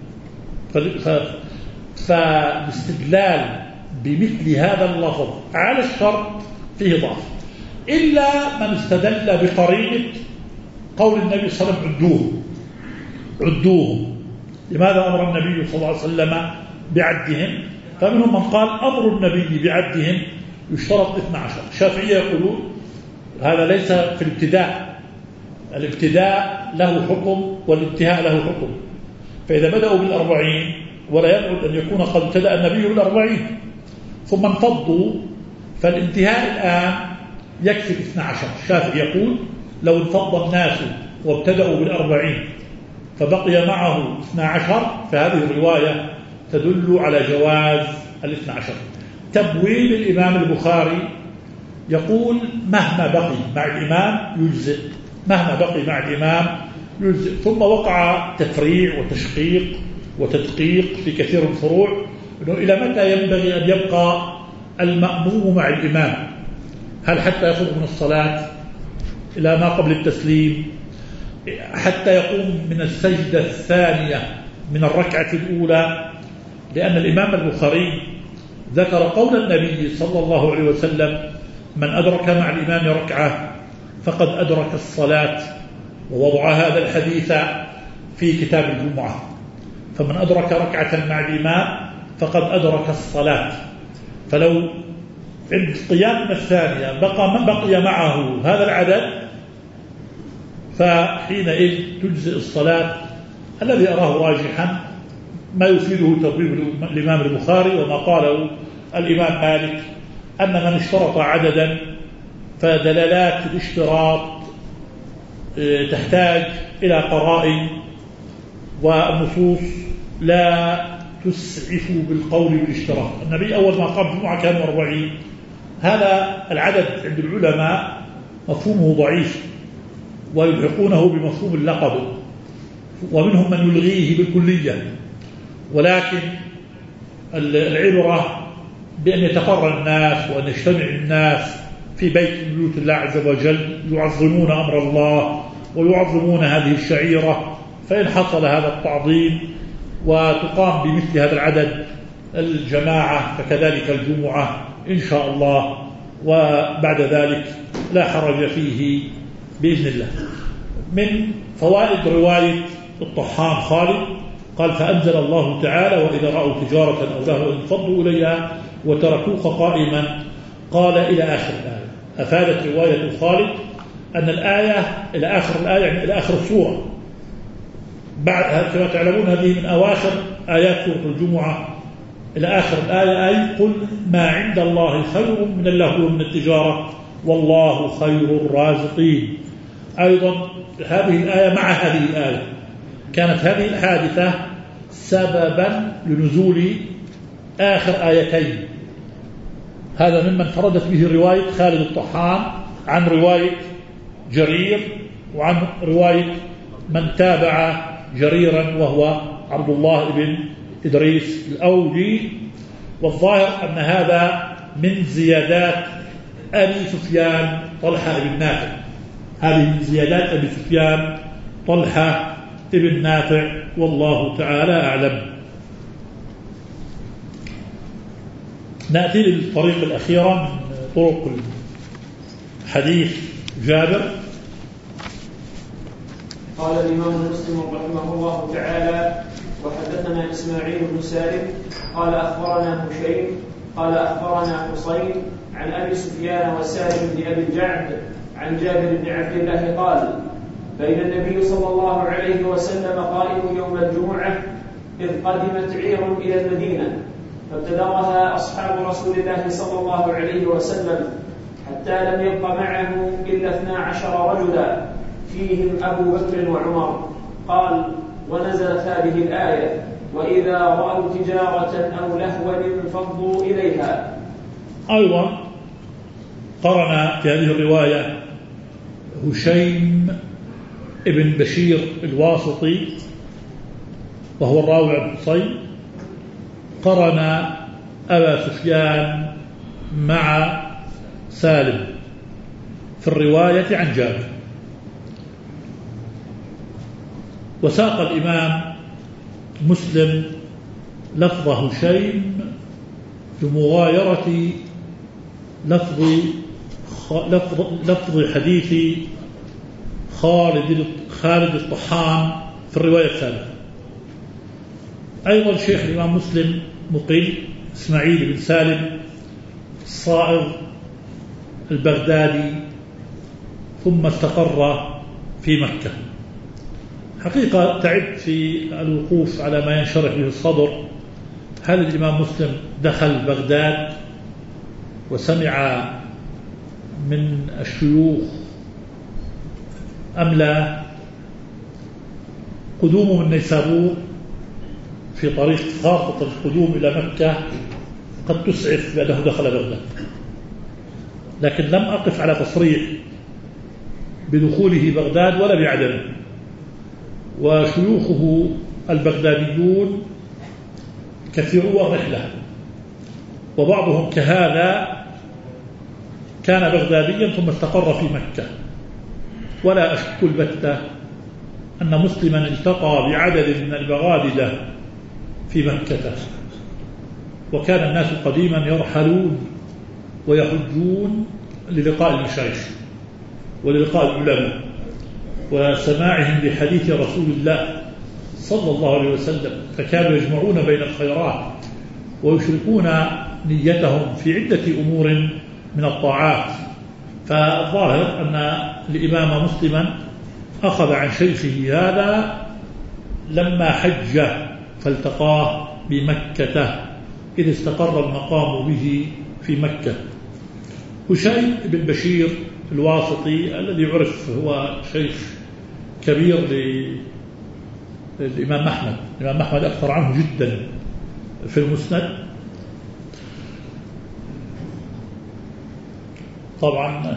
فالاستدلال بمثل هذا اللفظ على الشرط فيه ضعف، إلا من استدل بقرينة قول النبي صلى الله عليه وسلم: عدوهم عدوهم. لماذا أمر النبي صلى الله عليه وسلم بعدهم؟ فمنهم من قال أمر النبي بعدهم يشترط اثنى عشر. الشافعية يقولون هذا ليس في الابتداء، الابتداء له حكم والانتهاء له حكم. فإذا بدأوا بالأربعين ولا يبعد أن يكون قد ابتدأ النبي بالأربعين ثم انفضوا، فالانتهاء الآن يكفي الاثنى عشر. الشافعي يقول لو انفض الناس وابتدأوا بالأربعين فبقي معه اثنى عشر، فهذه الرواية تدل على جواز الاثنى عشر. تبويب الإمام البخاري يقول مهما بقي مع الإمام يجزئ، مهما بقي مع الإمام يجزئ. ثم وقع تفريع وتشقيق وتدقيق في كثير من الفروع، إنه إلى متى ينبغي أن يبقى المأموم مع الإمام؟ هل حتى يخرج من الصلاة إلى ما قبل التسليم، حتى يقوم من السجدة الثانية من الركعة الأولى؟ لأن الإمام البخاري ذكر قول النبي صلى الله عليه وسلم: من أدرك مع الإمام ركعة فقد أدرك الصلاة، ووضع هذا الحديث في كتاب الجمعة. فمن أدرك ركعة مع الإمام فقد أدرك الصلاة. فلو عند قيام الثانية بقى من بقي معه هذا العدد فحينئذ تجزئ الصلاة. الذي أراه راجحا ما يفيده تطبيب الإمام البخاري وما قاله الإمام مالك، أن من اشترط عددا فدلالات الاشتراط تحتاج إلى قرائن، والنصوص لا تسعف بالقول بالاشتراط. النبي أول ما قام الجمعة كانوا أربعين، هذا العدد عند العلماء مفهومه ضعيف ويلحقونه بمفهوم اللقب، ومنهم من يلغيه بالكلية. ولكن العبرة بأن يتقرى الناس وأن يجتمع الناس في بيت من بيوت الله عز وجل يعظمون أمر الله ويعظمون هذه الشعيرة. فإن حصل هذا التعظيم وتقام بمثل هذا العدد الجماعة فكذلك الجمعة إن شاء الله، وبعد ذلك لا حرج فيه بإذن الله. من فوائد رواية الطحان خالد قال: فأنزل الله تعالى: وإذا رأوا تجارة أو لهوا انفضوا إليها وتركوك قائما. قال إلى آخر الآية. أفادت رواية خالد أن الآية إلى آخر الآية يعني إلى آخر السورة. بعد كما تعلمون هذه من أواخر آيات سورة الجمعة إلى آخر الآية، أي قل ما عند الله خير من اللهو ومن التجارة والله خير الرازقين. أيضا هذه الآية مع هذه الآية كانت هذه الحادثة سببا لنزول آخر آيتين. هذا ممن فردت به رواية خالد الطحان عن رواية جرير وعن رواية من تابع جريرا وهو عبد الله بن إدريس الأودي. والظاهر أن هذا من زيادات أبي سفيان طلحة بن نافع. هذه من زيادات أبي سفيان طلحة بن نافع والله تعالى أعلم. نأتي للطريق الأخيرة من طرق حديث جابر. قال الإمام مسلم رحمه الله تعالى: وحدثنا إسماعيل بن سالم قال أخبرنا هشيم قال أخبرنا حصين عن أبي سفيان وسالم بن أبي الجعد عن جابر بن عبد الله قال: بين النبي صلى الله عليه وسلم قائم يوم الجمعة إذ قدمت عير إلى المدينة فابتدرها أصحاب رسول الله صلى الله عليه وسلم حتى لم يبق معه إلا اثنا عشر رجلا فيهم أبو بكر وعمر. قال: ونزلت هذه الآية: وإذا رأوا تجارة أو لهوا انفضوا إليها. أيضا قرن في هذه الرواية هشيم ابن بشير الواسطي وهو الراوي عن حصين، قرن أبا سفيان مع سالم في الرواية عن جابر. وساق الإمام مسلم لفظ هشيم بمغايرة لفظ لفظ لفظ حديث خالد خالد الطحان في الرواية الثالثة. أيضا شيخ الإمام مسلم مقيل إسماعيل بن سالم الصائغ البغدادي ثم استقر في مكة. حقيقة تعبت في الوقوف على ما ينشرح به الصدر. هل الإمام مسلم دخل بغداد وسمع من الشيوخ أم لا؟ قدومه من نيسابور في طريق خارطة القدوم إلى مكة قد تسعف بأنه دخل بغداد، لكن لم أقف على تصريح بدخوله بغداد ولا بعدمه. وشيوخه البغداديون كثيروا الرحلة، وبعضهم كهذا كان بغداديا ثم استقر في مكة. ولا أشك البتة أن مسلما التقى بعدد من البغادلة في مكة، وكان الناس قديما يرحلون ويحجون للقاء المشايخ وللقاء العلماء وسماعهم لحديث رسول الله صلى الله عليه وسلم، فكانوا يجمعون بين الخيرات ويشركون نيتهم في عدة أمور من الطاعات. فالظاهر أن الإمام مسلما أخذ عن شيخه هذا لما حج فالتقاه بمكة إذ استقر المقام به في مكة. هشيم بن بشير الواسطي الذي عرف هو شيخ كبير للإمام أحمد. الإمام أحمد أكثر عنه جدا في المسند. طبعا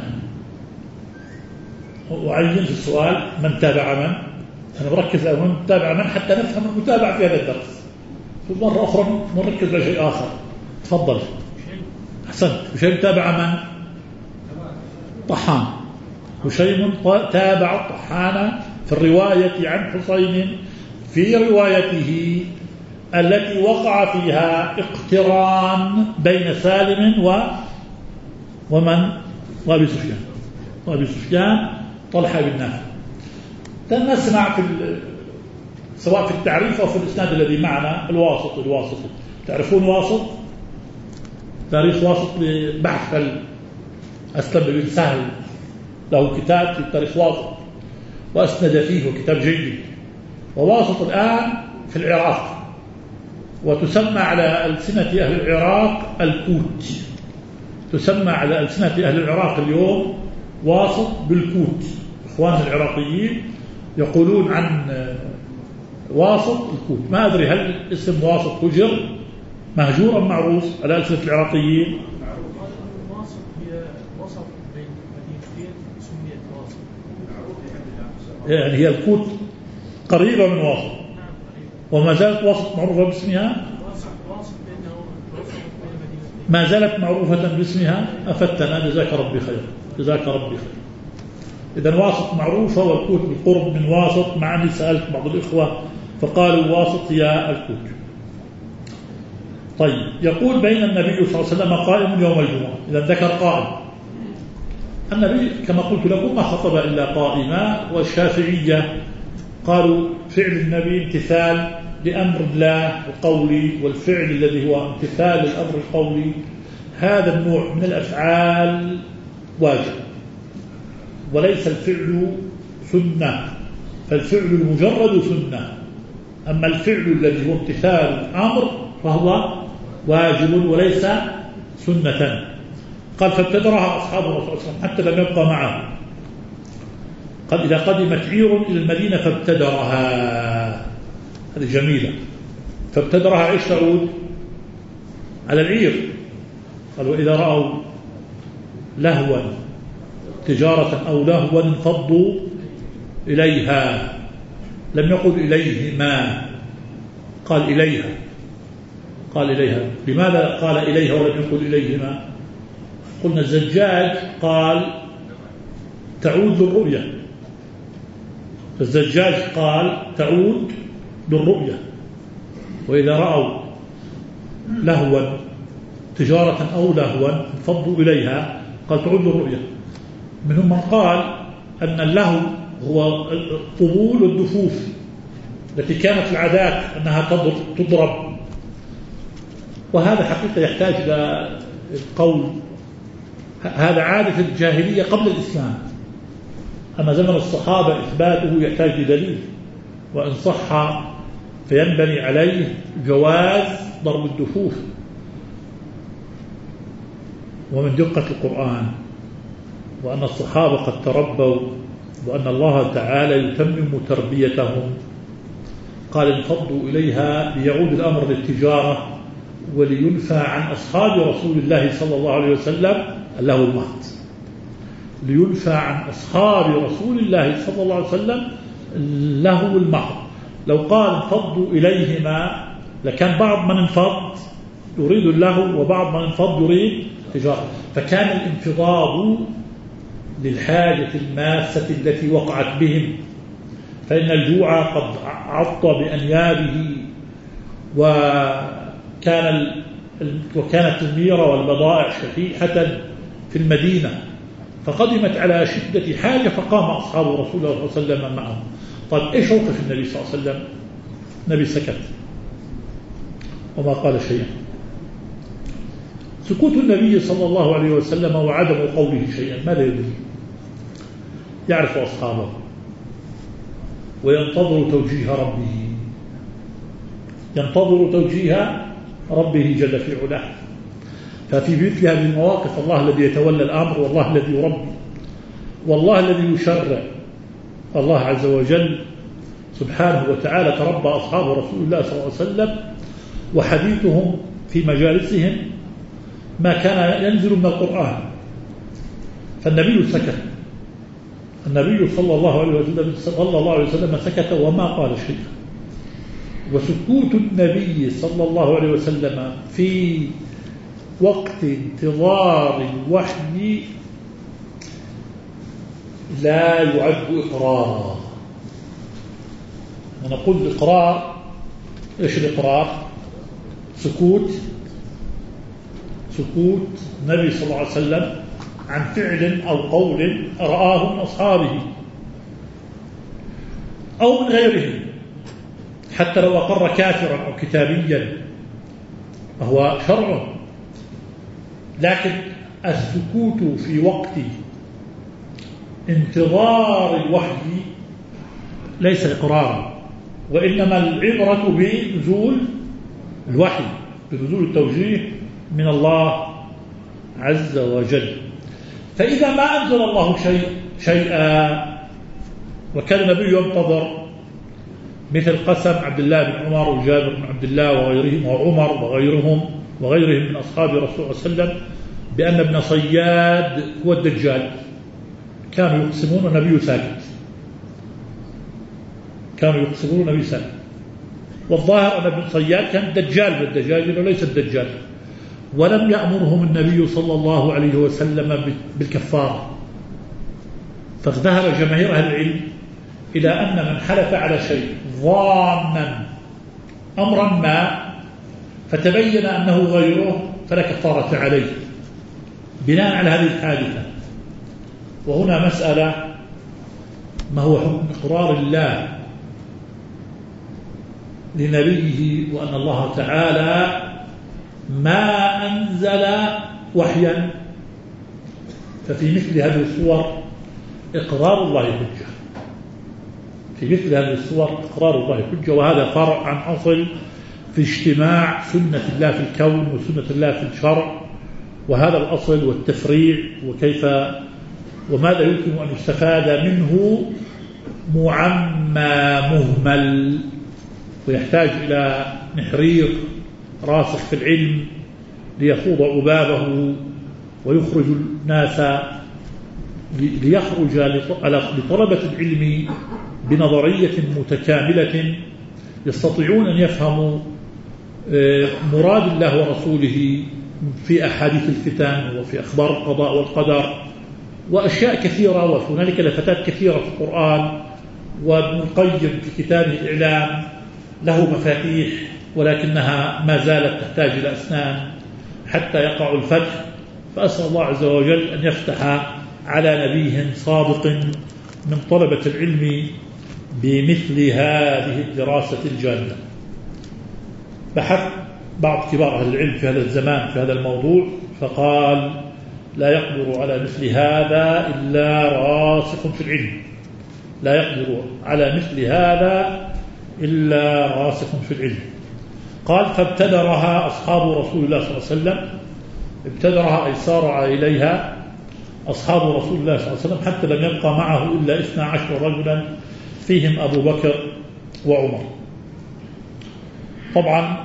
وعين في السؤال من تابع من. أنا بركز على من تابع من حتى نفهم المتابع في هذا الدرس. في مرة أخرى نركز على شيء آخر. تفضل. أحسنت. هشيم تابع من؟ طحان. هشيم تابع الطحان في الرواية عن حصين في روايته التي وقع فيها اقتران بين سالم و ومن وابي سفيان وابي سفيان طلحة بن نافع. نسمع في سواء في التعريف أو في الإسناد الذي معنا الواسط الواسط تعرفون واسط؟ تاريخ واسط بحث أسلم بن سهل له كتاب في تاريخ واسط وأسند فيه كتاب جيد. وواسط الآن في العراق وتسمى على ألسنة أهل العراق الكوت، تسمى على ألسنة أهل العراق اليوم واسط بالكوت. إخوان العراقيين يقولون عن واسط الكوت. ما أدري هل اسم واسط هجر مهجور أم معروف على ألسنة العراقيين؟ واسط هي وسط بين مدينتين سميت واسط. يعني هي الكوت قريبة من واسط وما زالت واسط معروفة باسمها. ما زالت معروفة باسمها. أفتنا جزاك ربي خير جزاك ربي خير. إذن واسط معروفة والكوت بالقرب من واسط. مع أني سألت بعض الإخوة فقالوا واسط هي الكوت. طيب يقول بين النبي صلى الله عليه وسلم قائم يوم الجمعة. إذا ذكر قائم النبي كما قلت لكم ما خطب إلا قائما. والشافعية قالوا فعل النبي امتثال لأمر الله القولي، والفعل الذي هو امتثال للأمر القولي هذا النوع من الأفعال واجب وليس الفعل سنة. فالفعل المجرد سنة، أما الفعل الذي هو امتثال الأمر فهو واجب وليس سنة. قال فابتدرها أصحاب الرسول صلى الله عليه وسلم حتى لم يبقى معه. قال إذا قدمت عير إلى المدينة فابتدرها. هذه جميلة. فابتدرها إيش تعود؟ على العير. قال وإذا رأوا لهوا تجارة أو لهوا انفضوا إليها. لم يقل إليهما، قال إليها. قال إليها. لماذا قال إليها ولم يقل إليهما؟ قلنا الزجاج قال تعود للرؤية. الزجاج قال تعود للرؤية. وإذا رأوا لهوا تجارة أو لهوا انفضوا إليها قال تعود للرؤية. منهم من قال أن اللهو هو الطبول والدفوف التي كانت العادات أنها تضرب. وهذا حقيقة يحتاج إلى القول. هذا عادة الجاهلية قبل الإسلام، أما زمن الصحابة إثباته يحتاج لدليل. وإن صح فينبني عليه جواز ضرب الدفوف. ومن دقة القرآن وأن الصحابة قد تربوا وأن الله تعالى يتمم تربيتهم قال انفضوا إليها ليعود الأمر للتجارة ولينفى عن أصحاب رسول الله صلى الله عليه وسلم له المهد. لينفى عن أصحاب رسول الله صلى الله عليه وسلم له المهد. لو قال انفضوا إليهما لكان بعض من انفض يريد اللهو وبعض من انفض يريد تجارة. فكان الانفضاض للحاجة الماسة التي وقعت بهم. فإن الجوع قد عض بأنيابه وكان وكانت الميرة والبضائع شحيحة في المدينة فقدمت على شدة حاجة فقام أصحاب رسول الله صلى الله عليه وسلم معهم. طيب إيش موقف النبي صلى الله عليه وسلم؟ النبي سكت وما قال شيئا. سكوت النبي صلى الله عليه وسلم وعدم قوله شيئا ماذا يدري؟ يعرف أصحابه وينتظر توجيه ربه ينتظر توجيه ربه جل في علاه. ففي مثل هذه المواقف الله الذي يتولى الأمر والله الذي يربي والله الذي يشرع. الله عز وجل سبحانه وتعالى تربى أصحاب رسول الله صلى الله عليه وسلم وحديثهم في مجالسهم ما كان ينزل من القرآن. فالنبي سكت. النبي صلى الله عليه وسلم صلى الله عليه وسلم سكت وما قال شيئا. وسكوت النبي صلى الله عليه وسلم في وقت انتظار الوحي لا يعد إقرارا. ونقول الإقرار إيش الإقرار؟ سكوت سكوت النبي صلى الله عليه وسلم عن فعل أو قول رآه من أصحابه أو من غيرهم، حتى لو أقر كافرا أو كتابيا فهو شرع. لكن السكوت في وقت انتظار الوحي ليس إقرارا، وإنما العبرة بنزول الوحي، بنزول التوجيه من الله عز وجل. فإذا ما أنزل الله شيء شيئا وكان النبي ينتظر، مثل قسم عبد الله بن عمر وجابر بن عبد الله وغيرهم وعمر وغيرهم وغيرهم من أصحاب رسول الله صلى الله عليه وسلم بأن ابن صياد هو الدجال، كانوا يقسمون والنبي ساكت، كانوا يقسمون والنبي ساكت. والظاهر أن ابن صياد كان دجال بالدجال لأنه ليس الدجال، ولم يأمرهم النبي صلى الله عليه وسلم بالكفارة. فذهب جماهير أهل العلم إلى أن من حلف على شيء ظانا أمرا ما فتبين أنه غيره فلا كفارة عليه بناء على هذه الحادثة. وهنا مسألة ما هو حكم إقرار الله لنبيه، وأن الله تعالى ما أنزل وحيا، ففي مثل هذه الصور إقرار الله حجة، في مثل هذه الصور إقرار الله حجة. وهذا فرع عن أصل في اجتماع سنة الله في الكون وسنة الله في الشرع، وهذا الأصل والتفريع وكيف وماذا يمكن أن يستفاد منه معمى مهمل، ويحتاج إلى نحرير راسخ في العلم ليخوض عبابه ويخرج الناس، ليخرج لطلبة العلم بنظرية متكاملة يستطيعون أن يفهموا مراد الله ورسوله في أحاديث الفتن وفي أخبار القضاء والقدر وأشياء كثيرة. وهنالك لفتات كثيرة في القرآن، وابن القيم في كتابه الإعلام له مفاتيح ولكنها ما زالت تحتاج إلى أسنان حتى يقع الفتح. فأسأل الله عز وجل أن يفتح على نبيه صادق من طلبة العلم بمثل هذه الدراسة الجادة. بحث بعض كبار أهل العلم في هذا الزمان في هذا الموضوع فقال لا يقدر على مثل هذا إلا راسخ في العلم، لا يقدر على مثل هذا إلا راسخ في العلم. قال فابتدرها أصحاب رسول الله صلى الله عليه وسلم، ابتدرها أي سارع إليها أصحاب رسول الله صلى الله عليه وسلم حتى لم يبقى معه إلا اثنا عشر رجلا فيهم أبو بكر وعمر. طبعا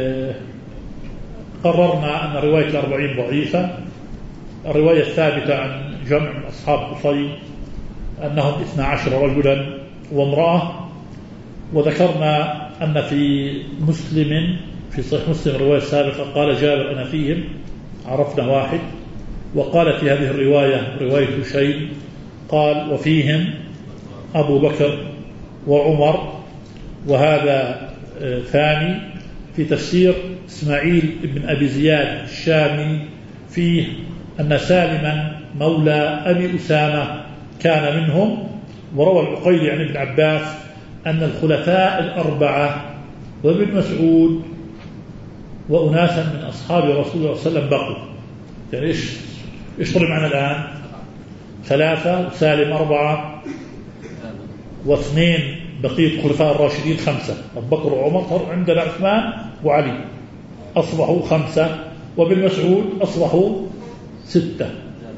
قررنا أن رواية الأربعين ضعيفة. الرواية الثابتة عن جمع من أصحاب قصي أنهم اثنا عشر رجلا وامرأة. وذكرنا أن في مسلم في صحيح مسلم الرواية السابقة قال جابر أنا فيهم، عرفنا واحد. وقال في هذه الرواية رواية شيء قال وفيهم أبو بكر وعمر، وهذا ثاني. في تفسير إسماعيل بن أبي زياد الشامي فيه أن سالما مولى أبي أسامة كان منهم. وروى العقيلي عن ابن عباس أن الخلفاء الأربعة وابن مسعود وأناسا من أصحاب رسول الله صلى الله عليه وسلم بقوا. يعني إيش إيش طلع معنا الآن؟ ثلاثة، وسالم أربعة، واثنين بقية الخلفاء الراشدين خمسة، أبو بكر وعمر. عندنا عثمان وعلي أصبحوا خمسة، وابن مسعود أصبحوا ستة.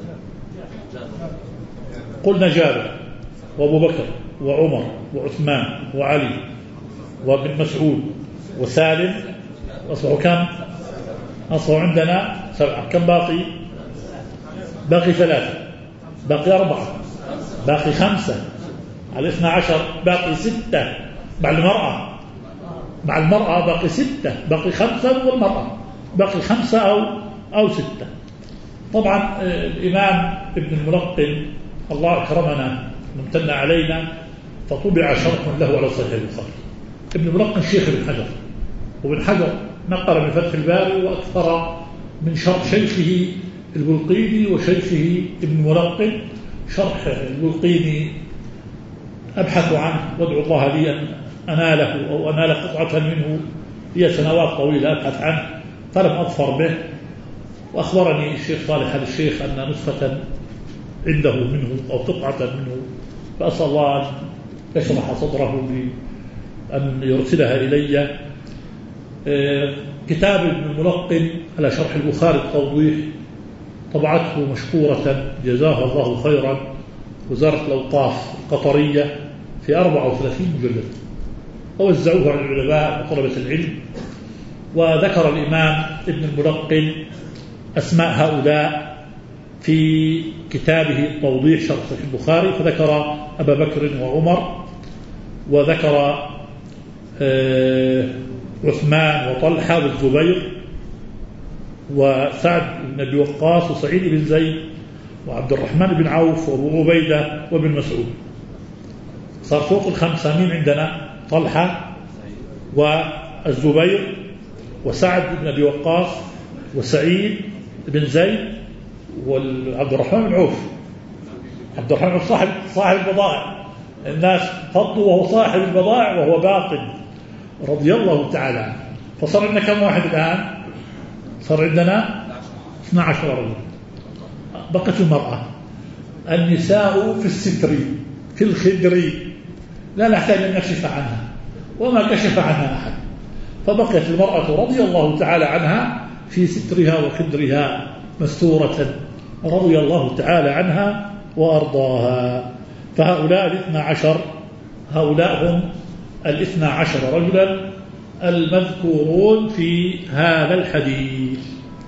قلنا جابر وأبو بكر وعمر وعثمان وعلي وابن مسعود وسالم أصبحوا كم؟ أصبحوا عندنا سبعة. كم باقي؟ باقي ثلاثة، باقي أربعة، باقي خمسة، على اثنا عشر باقي ستة مع المرأة، مع المرأة باقي ستة، باقي خمسة والمرأة باقي خمسة أو أو ستة. طبعا الإمام ابن الملقن الله أكرمنا ممتن علينا فطبع شرح له على صحيح البخاري. ابن الملقن شيخ ابن حجر، وابن حجر نقل من فتح الباري وأكثر من شرح شيخه البلقيني وشيخه ابن ملقن. شرح البلقيني أبحث عنه وادعو الله لي أن أناله أو أنال قطعة منه، هي سنوات طويلة أبحث عنه فلم أظفر به. وأخبرني الشيخ صالح هذا الشيخ أن نسخة عنده منه أو قطعة منه، فأسأل الله أن يشرح صدره بأن يرسلها إلي. كتاب ابن الملقن على شرح البخاري التوضيح طبعته مشكورة جزاها الله خيرا وزارة الأوقاف القطرية في أربعة وثلاثين مجلد، ووزعوه على العلماء وطلبة العلم. وذكر الإمام ابن الملقن أسماء هؤلاء في كتابه التوضيح شرح صحيح البخاري، فذكر أبا بكر وعمر، وذكر عثمان وطلحة والزبير وسعد بن أبي وقاص وسعيد بن زيد وعبد الرحمن بن عوف وابو عبيدة وابن مسعود. صار فوق الخمسة. مين عندنا؟ طلحة والزبير وسعد بن أبي وقاص وسعيد بن زيد وعبد الرحمن بن عوف. عبد الرحمن بن عوف صاحب صاحب البضائع، الناس فضوا وهو صاحب البضائع وهو باطل رضي الله تعالى عنه. فصار عندنا كم واحد الآن؟ صار عندنا اثنا عشر رجل. بقت المرأة. النساء في الستر في الخدر لا نحتاج أن نكشف عنها وما كشف عنها أحد، فبقيت المرأة رضي الله تعالى عنها في سترها وخدرها مستورة رضي الله تعالى عنها وأرضاها. فهؤلاء الاثنى عشر هؤلاء هم الاثنى عشر رجلا المذكورون في هذا الحديث.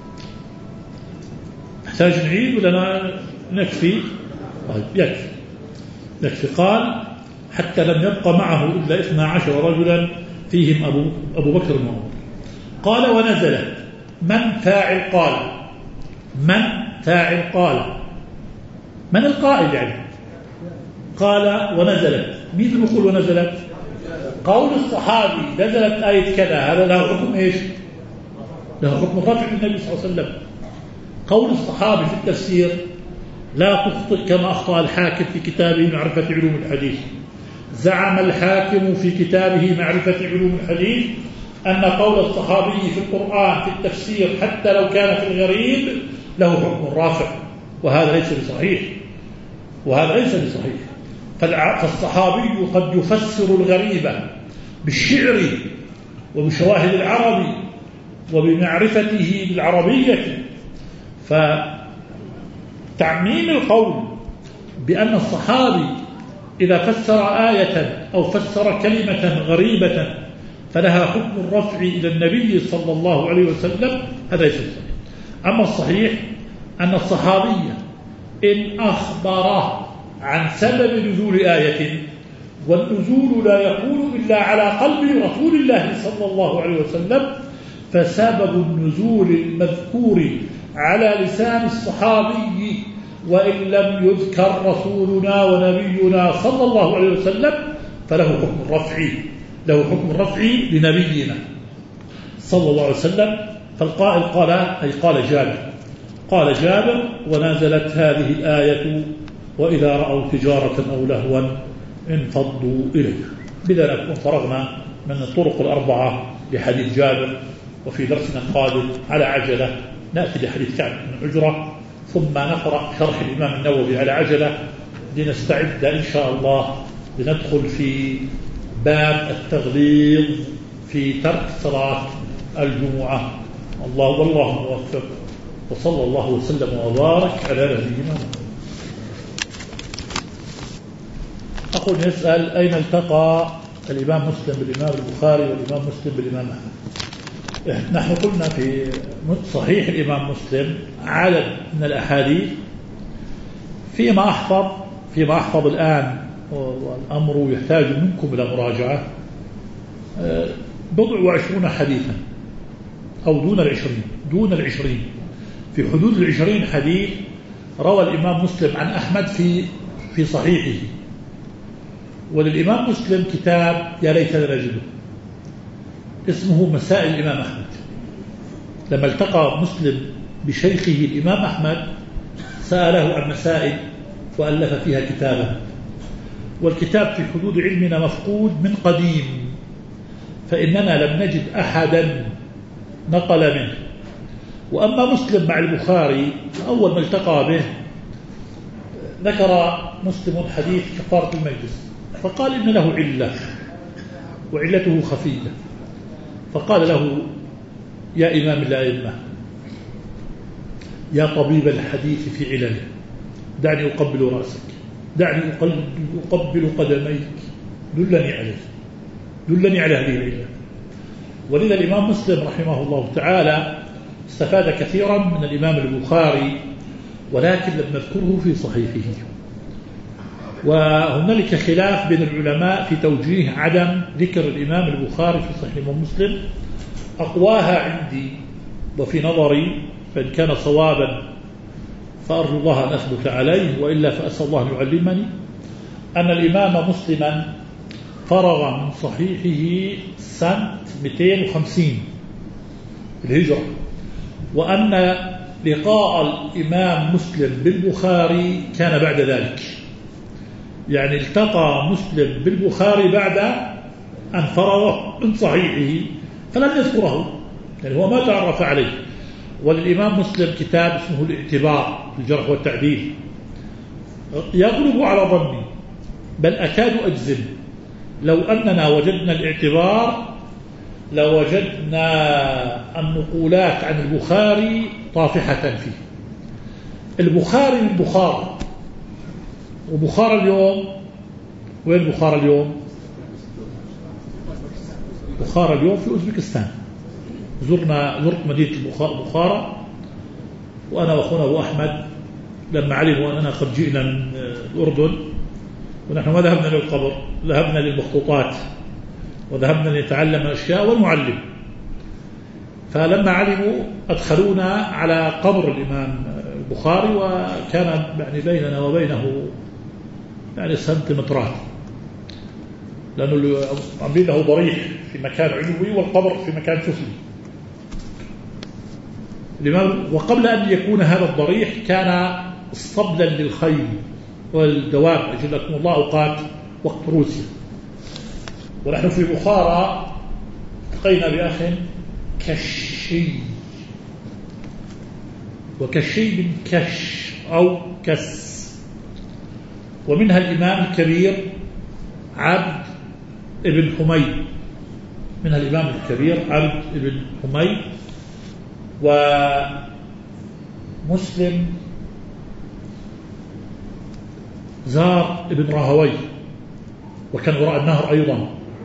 نحتاج نعيد ولا نكفي؟ طيب يكفي يكفي. قال حتى لم يبق معه إلا اثنى عشر رجلا فيهم أبو, أبو بكر وعمر. قال ونزلت. من فاعل قال؟ من فاعل قال؟ من القائل يعني؟ قال ونزلت. مين اللي يقول ونزلت؟ قول الصحابي نزلت آية كذا، هذا له حكم إيش؟ له حكم رفع النبي صلى الله عليه وسلم. قول الصحابي في التفسير لا تخطئ كما أخطأ الحاكم في كتابه معرفة علوم الحديث. زعم الحاكم في كتابه معرفة علوم الحديث أن قول الصحابي في القرآن في التفسير حتى لو كان في الغريب له حكم رافع، وهذا ليس بصحيح وهذا ليس بصحيح. فالصحابي قد يفسر الغريب بالشعر وبشواهد العرب وبمعرفته بالعربية. فتعميم القول بأن الصحابي إذا فسر آية أو فسر كلمة غريبة فلها حكم الرفع إلى النبي صلى الله عليه وسلم، هذا ليس صحيح. أما الصحيح أن الصحابي إن أخبر عن سبب نزول آية، والنزول لا يكون إلا على قلب رسول الله صلى الله عليه وسلم، فسبب النزول المذكور على لسان الصحابي وإن لم يذكر رسولنا ونبينا صلى الله عليه وسلم فله حكم الرفع له حكم الرفع لنبينا صلى الله عليه وسلم. فالقائل قال أي قال جابر قال جابر ونزلت هذه الآية وإذا رأوا تجارة أو لهوا انفضوا إليه. بذا نكون فرغنا من الطرق الأربعة لحديث جابر. وفي درسنا القادم على عجلة نأتي لحديث كعب بن عجرة، ثم نقرأ شرح الإمام النووي على عجلة لنستعد إن شاء الله لندخل في باب التغليظ في ترك صلاة الجمعة. الله والله موفق، وصلى الله وسلم وبارك على نبينا. أقول يسأل أين التقى الإمام مسلم بالإمام البخاري والإمام مسلم بالإمام أحمد؟ نحن قلنا في صحيح الإمام مسلم عدد من الأحاديث فيما أحفظ فيما أحفظ الآن، والأمر يحتاج منكم إلى مراجعة، بضع وعشرون حديثا أو دون العشرين دون العشرين في حدود العشرين حديث روى الإمام مسلم عن أحمد في في صحيحه. وللإمام مسلم كتاب يا ليتنا نجده اسمه مسائل الإمام أحمد، لما التقى مسلم بشيخه الإمام أحمد سأله عن مسائل وألف فيها كتابا، والكتاب في حدود علمنا مفقود من قديم، فإننا لم نجد أحدا نقل منه. وأما مسلم مع البخاري أول ما التقى به ذكر مسلم حديث كفارة المجلس، فقال إن له علة وعلته خفية، فقال له يا إمام الأئمة يا طبيب الحديث في علله دعني أقبل رأسك، دعني أقبل قدميك، دلني عليه، دلني على هذه العلة. ولذا الإمام مسلم رحمه الله تعالى استفاد كثيرا من الإمام البخاري، ولكن لم نذكره في صحيحه. وهنالك خلاف بين العلماء في توجيه عدم ذكر الإمام البخاري في صحيح الإمام مسلم. أقواها عندي وفي نظري، فإن كان صوابا فأرجو الله أن أثبت عليه، وإلا فأسأل الله أن يعلمني، أن الإمام مسلما فرغ من صحيحه سنة مئتين وخمسين الهجرة، وأن لقاء الإمام مسلم بالبخاري كان بعد ذلك، يعني التقى مسلم بالبخاري بعد أن فرغ من صحيحه فلم يذكره، يعني هو ما تعرف عليه. وللإمام مسلم كتاب اسمه الاعتبار في الجرح والتعديل، يغلب على ظني بل أكاد أجزم لو أننا وجدنا الاعتبار لوجدنا النقولات عن البخاري طافحة فيه. البخاري من بخارى، وبخارى اليوم وين بخارى اليوم؟ بخارى اليوم في أوزبكستان. زرنا زرت مدينة بخارى وأنا وأخونا أبو أحمد لما علموا أننا قد جئنا من الأردن، ونحن ما ذهبنا للقبر، ذهبنا للمخطوطات وذهبنا لنتعلم أشياء ونعلم. فلما علموا أدخلونا على قبر الإمام البخاري، وكان يعني بيننا وبينه يعني سنتيمترات، لأنه عاملين له ضريح في مكان علوي والقبر في مكان سفلي. وقبل أن يكون هذا الضريح كان اسطبلا للخيل والدواب، أجلكم الله أوقات وقت روسيا. ونحن في بخارى التقينا بأخ كشي، وكشي من كش أو كس. ومنها الإمام الكبير عبد ابن حميد، منها الإمام الكبير عبد ابن حميد. ومسلم زار ابن راهوي وكان وراء النهر أيضا.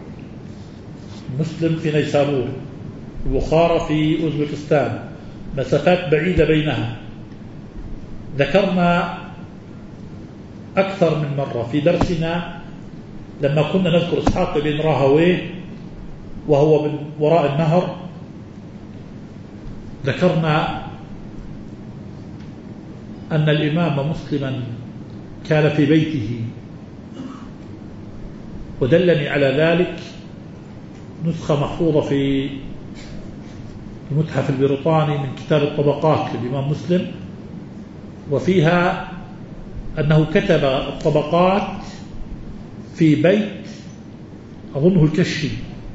مسلم في نيسابور، البخارى في أوزبكستان، مسافات بعيدة بينها. ذكرنا أكثر من مرة في درسنا لما كنا نذكر إسحاق بن راهوي وهو من وراء النهر، ذكرنا أن الإمام مسلما كان في بيته، ودلني على ذلك نسخة محفوظة في المتحف البريطاني من كتاب الطبقات للإمام مسلم، وفيها أنه كتب الطبقات في بيت أظنه الكشي،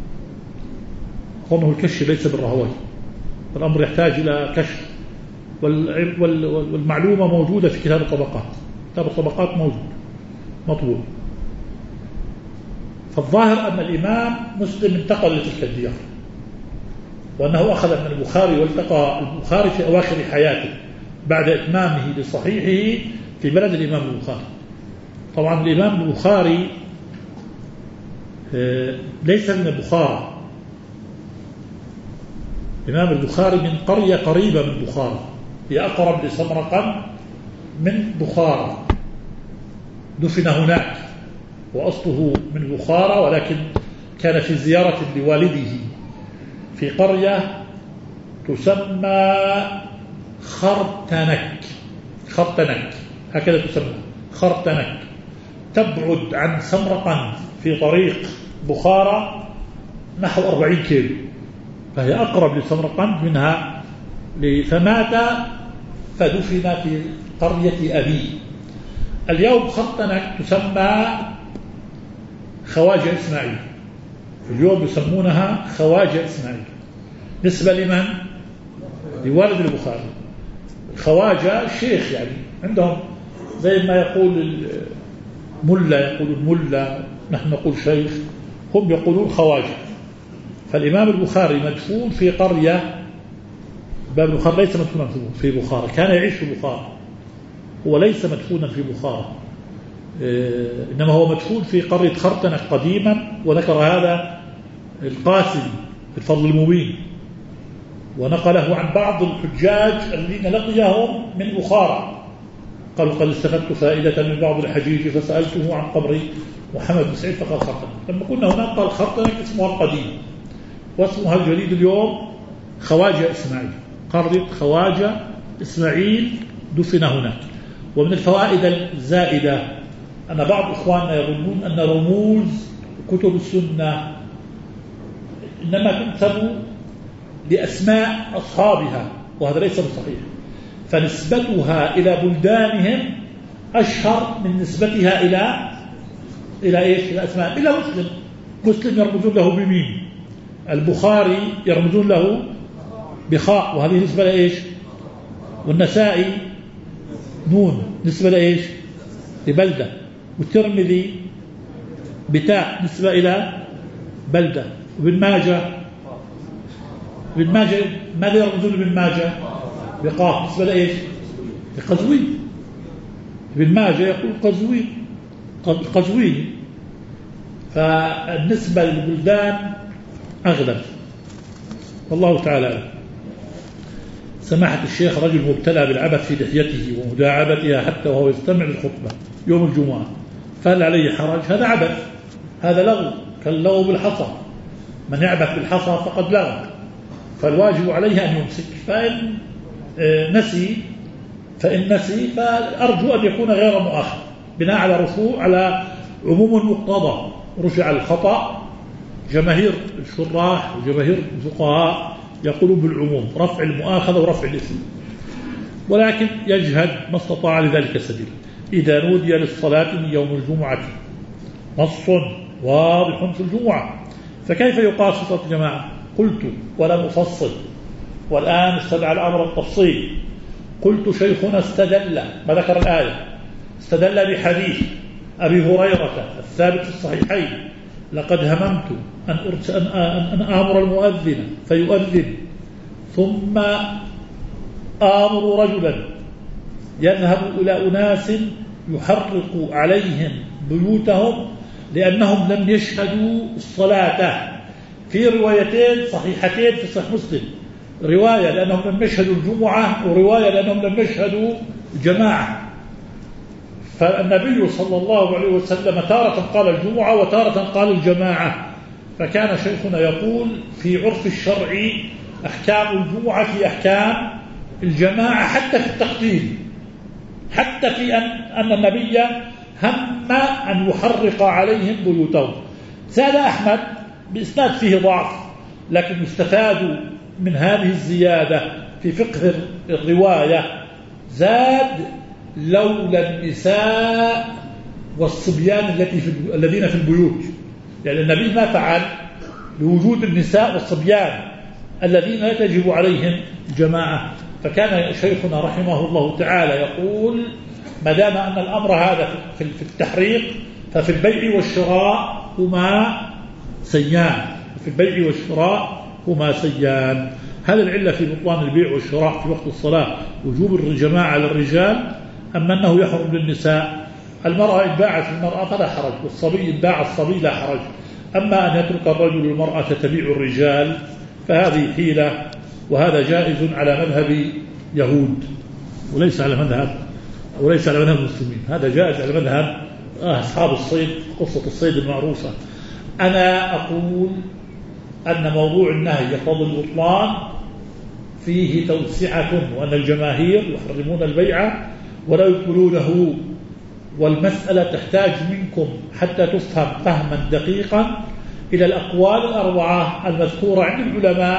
أظنه الكشي ليس بالرهوي، الأمر يحتاج إلى كشف، والمعلومة موجودة في كتاب الطبقات، كتاب الطبقات موجود مطبوع. فالظاهر أن الإمام مسلم انتقل لتلك الديار، وأنه أخذ من البخاري والتقى البخاري في أواخر حياته بعد إتمامه لصحيحه في بلد الإمام البخاري. طبعا الإمام البخاري ليس من البخارى، الإمام البخاري من قرية قريبة من بخارى، هي أقرب لسمرقند من بخارى، دفن هناك وأصله من بخارى، ولكن كان في زيارة لوالده في قرية تسمى خرتنك، خرتنك هكذا تسمى خرتنك، تبعد عن سمرقند في طريق بخارى نحو أربعين كيلو، فهي أقرب لسمرقند منها فمات فدفن في قرية أبيه. اليوم خرطنك تسمى خواجة إسماعيل، اليوم يسمونها خواجة إسماعيل نسبة لمن؟ لوالد البخاري. خواجة شيخ، يعني عندهم زي ما يقول الملا يقول الملا، نحن نقول شيخ، هم يقولون خواجة. فالإمام البخاري مدفون في قرية، الإمام البخاري ليس مدفونا في بخارى، كان يعيش في بخارى، هو ليس مدفونا في بخارى، إنما هو مدفون في قرية خرطنك قديما. وذكر هذا القاسم في الفضل المبين، ونقله عن بعض الحجاج الذين لقيهم من بخارى، قالوا قد استفدت فائدة من بعض الحجيج فسألته عن قبر محمد بن سعيد فقال خرطنك. لما كنا هناك قال خرطنك اسمها القديم، واسمها الجديد اليوم خواجة إسماعيل، قرية خواجة إسماعيل دفن هناك. ومن الفوائد الزائدة أن بعض إخواننا يظنون أن رموز كتب السنة إنما تنسب لأسماء أصحابها، وهذا ليس بصحيح، فنسبتها إلى بلدانهم أشهر من نسبتها إلى إلى إيش؟ إلى أسماء. إلى مسلم، مسلم يرمزون له بميم، البخاري يرمزون له بخاء وهذه نسبة لإيش؟ والنسائي نون نسبة لإيش؟ لبلدة، والترمذي بتاء نسبة إلى بلدة، وابن ماجه ابن ماجه ماذا يرمزون ابن ماجه؟ بقاف نسبة لإيش؟ لقزوين. ابن ماجه يقول قزوين قزوين. فالنسبة للبلدان أغلب، والله تعالى. سماحة الشيخ رجل مبتلى بالعبث في لحيته ومداعبتها حتى وهو يستمع للخطبة يوم الجمعة، فهل عليه حرج؟ هذا عبث، هذا لغو كاللغو بالحصى، من يعبث بالحصى فقد لغو، فالواجب عليه أن يمسك. فإن نسي فإن نسي فأرجو أن يكون غير مؤاخذ بناء على رفوع على عموم المقتضى، رجع الخطأ. جماهير الشراح وجماهير الفقهاء يقولون بالعموم، رفع المؤاخذة ورفع الإثم، ولكن يجهد ما استطاع لذلك سبيل. إذا نودي للصلاة من يوم الجمعة نص واضح في الجمعة، فكيف يقاس صلاة الجماعة؟ قلت ولم أفصل، والآن استدعى الأمر التفصيل. قلت شيخنا استدل، ما ذكر الآية، استدل بحديث أبي هريرة الثابت في الصحيحين: لقد هممت أن, أن, أن آمر المؤذن فيؤذن ثم آمر رجلا يذهب إلى أناس يحرق عليهم بيوتهم لأنهم لم يشهدوا الصلاة. في روايتين صحيحتين في صحيح مسلم، رواية لأنهم لم يشهدوا الجمعة، ورواية لأنهم لم يشهدوا الجماعة. فالنبي صلى الله عليه وسلم تارة قال الجمعة وتارة قال الجماعة. فكان شيخنا يقول في عرف الشرع أحكام الجمعة في أحكام الجماعة، حتى في التقديم، حتى في أن, أن النبي هم أن يحرق عليهم بيوتهم. زاد أحمد بإسناد فيه ضعف، لكن يستفاد من هذه الزيادة في فقه الرواية. زاد: لولا النساء والصبيان التي في الذين في البيوت، يعني النبي ما فعل لوجود النساء والصبيان الذين لا تجب عليهم جماعة. فكان شيخنا رحمه الله تعالى يقول: ما دام أن الأمر هذا في التحريق ففي البيع والشراء هما سيان، في البيع والشراء هما سيان. هذا العلة في بطلان البيع والشراء في وقت الصلاة وجوب الجماعة للرجال، أما أنه يحرم للنساء. المرأة إن باعت المرأة فلا حرج، والصبي إن باع الصبي لا حرج. أما أن يترك الرجل المرأة تبيع الرجال فهذه حيلة، وهذا جائز على مذهب يهود وليس على مذهب وليس على مذهب المسلمين. هذا جائز على مذهب أصحاب الصيد، قصة الصيد المعروفة. أنا أقول أن موضوع النهي يقتضي البطلان فيه توسعة، وأن الجماهير يحرمون البيع ولا يقبلونه، والمسألة تحتاج منكم حتى تفهم فهما دقيقا إلى الأقوال الأربعة المذكورة عند العلماء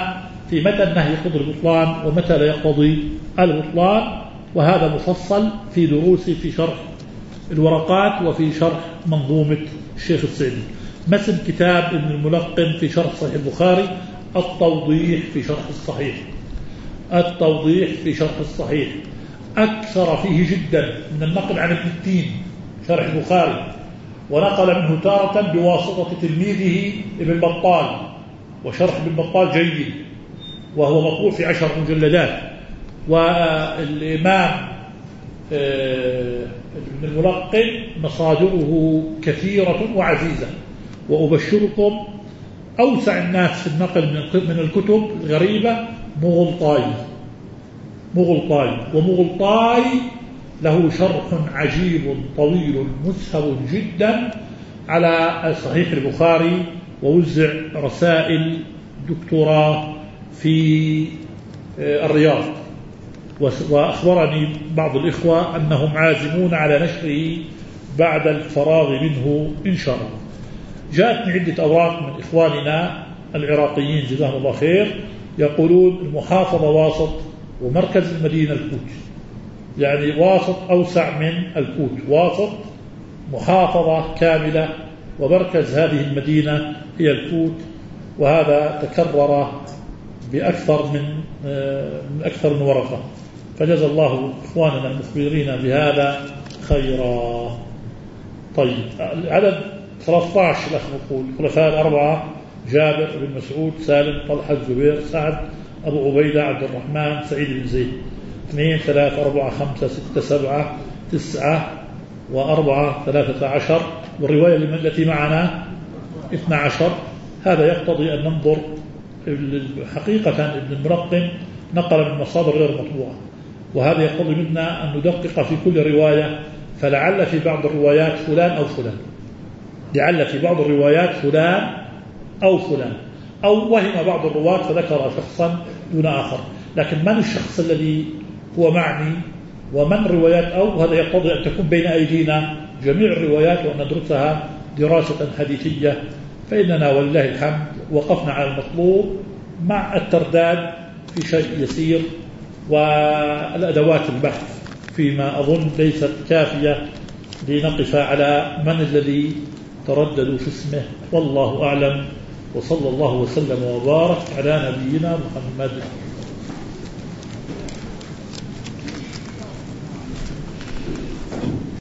في متى النهي يقتضي البطلان ومتى لا يقتضي البطلان، وهذا مفصل في دروسي في شرح الورقات وفي شرح منظومة الشيخ السعدي. مثل كتاب ابن الملقن في شرح صحيح البخاري، التوضيح في شرح الصحيح، التوضيح في شرح الصحيح أكثر فيه جدا من النقل عن ابن التين شرح البخاري، ونقل منه تارة بواسطة تلميذه ابن بطال، وشرح ابن بطال جيد وهو مطبوع في عشر مجلدات. والإمام ابن الملقن مصادره كثيرة وعزيزة، وأبشركم أوسع الناس في النقل من الكتب الغريبة مغلطاي، مغلطاي ومغلطاي له شرح عجيب طويل مسهب جدا على صحيح البخاري، ووزع رسائل دكتوراه في الرياض، وأخبرني بعض الإخوة أنهم عازمون على نشره بعد الفراغ منه إن شاء الله. جاءتني عدة أوراق من إخواننا العراقيين جزاهم الله خير، يقولون المحافظة واسط ومركز المدينة الكوت، يعني واسط أوسع من الكوت، واسط محافظة كاملة ومركز هذه المدينة هي الكوت، وهذا تكرر بأكثر من من أكثر من ورقة، فجزا الله إخواننا المخبرين بهذا خيرا. طيب العدد ثلاثة عشر الأخ يقول الخلفاء الأربعة جابر بن مسعود سالم طلحة الزبير سعد أبو عبيدة عبد الرحمن سعيد بن زيد، اثنين ثلاثة أربعة خمسة ستة سبعة تسعة وأربعة ثلاثة عشر، والرواية التي معنا اثنى عشر. هذا يقتضي أن ننظر حقيقة. ابن الملقن نقل من مصادر غير مطبوعة، وهذا يقتضي منا أن ندقق في كل رواية، فلعل في بعض الروايات فلان أو فلان، لعل في بعض الروايات فلان أو فلان، أو وهم بعض الرواة فذكر شخصا دون آخر، لكن من الشخص الذي هو معني ومن روايات، أو هذا يقتضي أن تكون بين أيدينا جميع الروايات وأن ندرسها دراسة حديثية. فإننا والله الحمد وقفنا على المطلوب مع الترداد في شيء يسير، والأدوات البحث فيما أظن ليست كافية لنقف على من الذي ترددوا في اسمه، والله أعلم، وصلى الله وسلم وبارك على نبينا محمد.